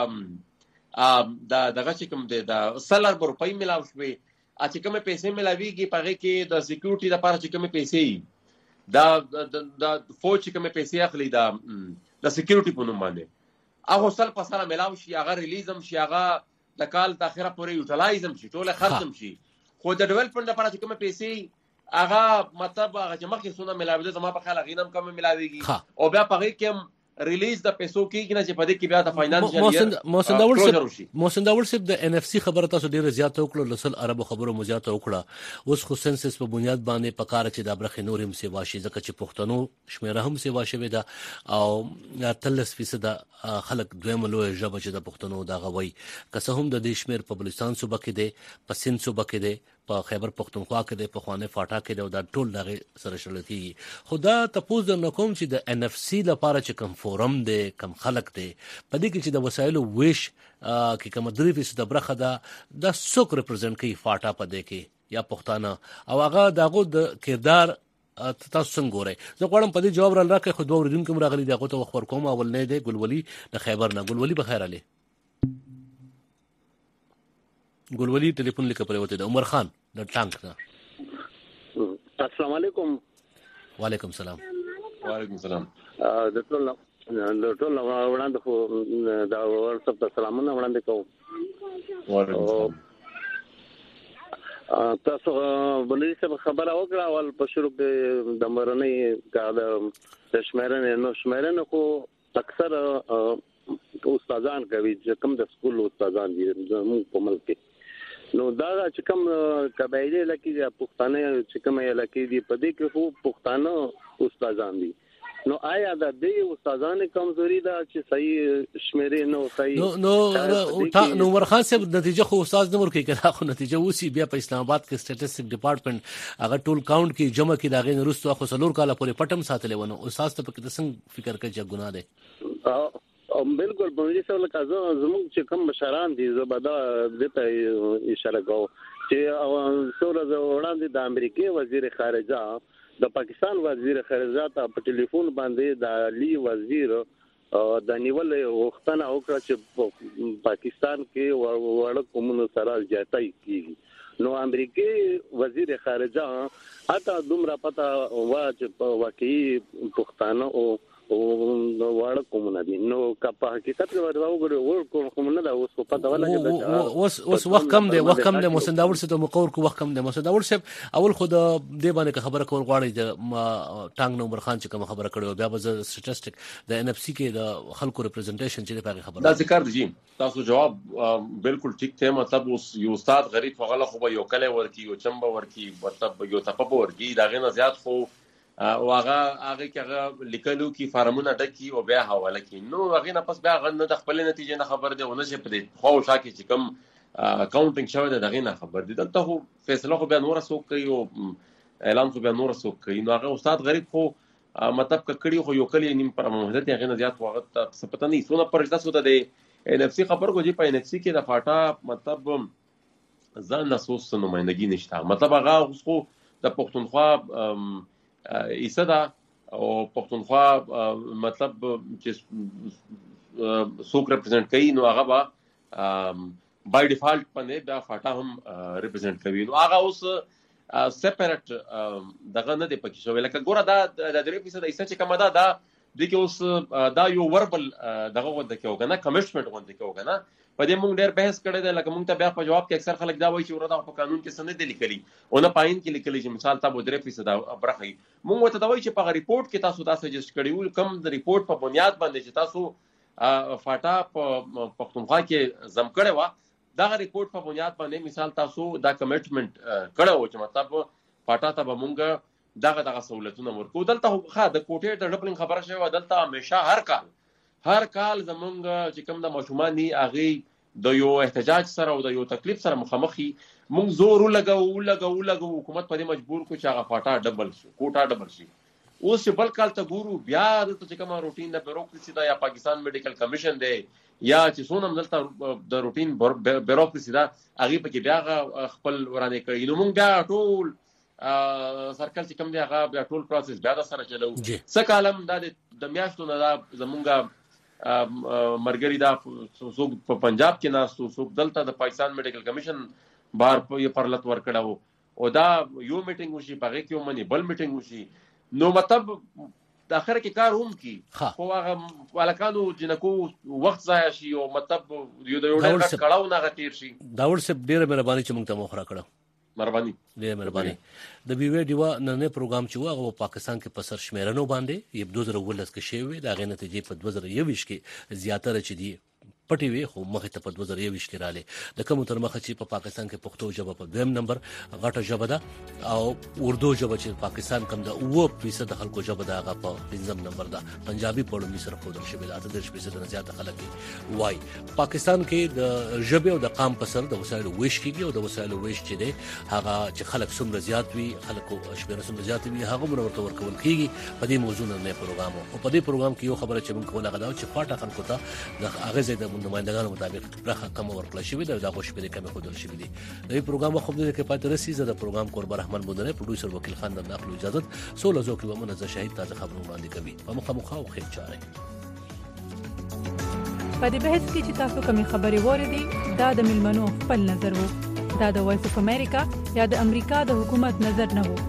دا دغه چې کوم دی دا سلر روپۍ ملاو شوې چې کوم پیسې ملاويږي پغه کې د سکیورټي لپاره چې کوم پیسې دا فوج چې کوم پیسې اخلي دا د سکیورټي په نوم باندې هغه سل په سره ملاو شي هغه ریلیزم شي هغه د کال د اخره پورې یوټیلایزم شي ټول خرڅم شي خو د ډیولپمنٹ لپاره چې کوم پیسې هغه مطلب هغه چې مخکې سونه ملاوي زما په خیال غینم کم ملاويږي او بیا پغه کې ریلیز د پیسو کېږي نه چې په دې کې بیا د فاینانشل محسن داوود صاحب د ان اف سی خبره تاسو ډیره زیاته وکړه لسل عربو خبرو مزیاته وکړه اوس خو سنسس په بنیاد باندې پکاره چې د برخې نور هم سیوا شي ځکه چې پښتنو شمیره هم سیوا شوی ده او 30% خلک دویم لوی ژبه چې د پښتنو دا غوي که هم د دې شمیر په بلوچستان صوبه کې دی په سند صوبه کې دی په خیبر پختونخوا کې د پخوانه فاټا کې د ټول دغه سره شلتي خدا تاسو د نکوم چې د ان اف سی لپاره چې کوم فورم دی کم خلک دی په دې کې چې د وسایلو ویش کې کوم 3% برخه ده د سوک ریپرزنټ کوي فاټا په دې کې یا پښتانه او هغه دغه د کردار تاسو څنګه ګورئ زه غواړم په دې جواب راکړم خو دوه ورډون کوم راغلي دغه ته خبر کوم اول نه دی ګلولي د خیبر نه ګلولي بخیر علي ګلولي ټلیفون لیکه پرې وته د عمر خان د ټانک نه السلام علیکم وعلیکم السلام وعلیکم السلام د ټول وړاندې خو دا ورسره د سلامونه وړاندې کوم وعلیکم تاسو بلې څه خبره وکړه اول په شروع کې د مرنۍ کا د شمیرنې نو شمیرنې خو اکثر استادان کوي چې کوم د سکول استادان دي زموږ په ملک کې نو دا چې کوم قبایلی لکه پښتانه چې کوم علاقې دي په دې کې خو پښتانه استادان دي نو آیا د دې استادانو کمزوري ده چې صحیح شمیرې نو صحیح نو ورخان صاحب نتیجه خو استاد نه ورکړي کړه خو نتیجه وسی بیا په اسلام آباد کې سټټسټک ډپارټمنټ هغه ټول کاونټ کې جمع کې دا غي نرستو خو سلور کاله پورې پټم ساتلې ونه استاد ته په څنګه فکر کوي چې ګناه ده او بالکل په دې سره لکه زموږ چې کوم مشران دي زبدا دته اشاره کوم چې څوره وړاندې د امریکای وزیر خارجه د پاکستان وزیر خارجه ته په ټلیفون باندې د علی وزیر د نیول وختونه وکړه چې پاکستان کې وړ کومونو سره جاتای کیږي نو امریکای وزیر خارجه اته دومره پتا وا چې واقعي پښتانه او وړ کومونه دي نو په حقیقت کې ورغوري ور کومونه دا اوس په پتا ولګي اوس وخت کم دی مسنداور څه ته مقور کو وخت کم دی مسنداور صاحب اول خود د باندې خبره کول غواړي د ټانګ نمبر خان چې کوم خبره کړو بیا به سټټسټک د ان اف سی کې د خلکو ریپرزنټیشن چې په خبره دا ذکر دي تاسو جواب بالکل ټیک ته مطلب اوس یو استاد غریب وغله خو یو کله ورکی یو چمبه ورکی مطلب یو تپپ ورکی دا غنه زیات خو واغه هغه کې لیکلو کې فارمونه ډکی او بیا حواله کې نو هغه نه پس بیا غنه د خپل نتیجې نه خبر دی ونه چې په دې خو شاکه چې کم اکاونټینګ شوی دی دغه نه خبر دی دلته خو فیصله خو بیا نور سو کوي او اعلان خو بیا نور سو کوي نو هغه استاد غریب خو مطلب کړي خو یو کلی نیم پر مهدت هغه نه زیات وخت څه پته نه سونه پر تاسو ته دی ان اف سی خبر کو جی په ان اف سی کې د فاټا مطلب ځان نسوس نمائندګي نشته مطلب هغه اوس خو د پښتونخوا ایسدا او پښتونخوا مطلب چې څوک ریپرزینټ کوي نو هغه با بای ډیفالت باندې دا فاټا هم ریپرزینټ کوي نو هغه اوس سپریټ دغه نه دی پکې شوی لکه ګوره دا د 3% ایسه چې کومه ده دا د کې اوس دا یو وربل دغه ونده کې وګنه کمټمنټ ونده کې وګنه په دې مونږ ډېر بحث کړی دی لکه مونږ ته بیا په جواب کې اکثر خلک دا وایي چې ورته په قانون کې سند لیکلي او نه پاین کې لیکلي چې مثال تاسو 3% برخه مونږ ورته دا وایي چې په ریپورت کې تاسو سجست کړی وو کم د ریپورت په بنیاد باندې چې تاسو فاټا په پښتونخوا کې زم کړی و دا ریپورت په بنیاد باندې مثال تاسو دا کمټمنټ کړو چې مطلب فاټا ته به مونږ دغه سہولتونه ورکو دلته خا د کوټې د ډبلینګ خبره شوی دلته همیشه هر کال زمونږ چې کوم د ماشومان ني اغه د یو احتجاج سره او د یو تکلیف سره مخامخي مونږ زور لګو حکومت په دې مجبور کو چې هغه فاټا ډبل شي کوټا ډبل شي اوس بل کال ته ګورو بیا د چې کوم روټین د بیوروکراسي دا یا پاکستان میډیکل کمیشن دی یا چې سونم دلته د روټین بیوروکراسي دا هغه په کې بیا خپل ورانه کوي نو مونږ بیا ټول سرکل چې کوم دی هغه بیا ټول پروسس بیا د سره چلو څه کالم د میاشتو نه دا زمونږه مرګري دا څوک په پنجاب کې ناستو څوک دلته د پاکستان میډیکل کمیشن بار په پرلط ور کړو او دا یو میټینګ وشي پغه کې ومني بل میټینګ وشي نو مطلب د اخر کې کار هم کی خو هغه والکانو جنکو وخت ضایع شي او مطلب یو د یو ډېر کړهو نه غتیر شي داول صاحب ډېر مهرباني چې موږ ته مخره کړو مهرباني د بیوی دیوا نن پروګرام چې هغه پاکستان کې پسر شمیرنو باندې یب 2019 کې شوی دا غي نتیجې په 2021 کې زیاتره چې دی پټي وي خو مخه ته په 2021 کې رااله د کوم تر مخه چې په پاکستان کې پښتو ژبه په دویم نمبر غټه ژبه ده او اردو ژبه چې پاکستان کم ده 9% د خلکو ژبه ده هغه په پنځم نمبر ده پنجابي په لومړي سره خو د شبه ده 10% نه زیات خلک وای پاکستان کې د ژبه او د قام په سر د وسایلو ویش کیږي او د وسایلو ویش چې ده هغه چې خلک څومره زیات وي خلکو شمیر څومره زیات وي هغه ورته ورکول کیږي په دې موضوع نه پروګرام او په دې پروګرام کې یو خبره چې موږ کوله غواړو چې پاټه خلکو ته د هغه زیاده نمائندګانو مطابق برخه کم ورکړل شوې ده دا غوښ په کمه خودل شوې دي د پروګرام خو د کې پاتې رسیزه د پروګرام قربان رحمان بودره پروډوسر وکیل خان د نقل اجازه سول زو کې ومنځ شهید تازه خبرونه وړاندې کوي په مخه او خیر چاره په دې بحث کې چې تاسو کومې خبرې وریدي دا د ملمنو خپل نظر وو دا د وایس اف امریکا یا د امریکا د حکومت نظر نه وو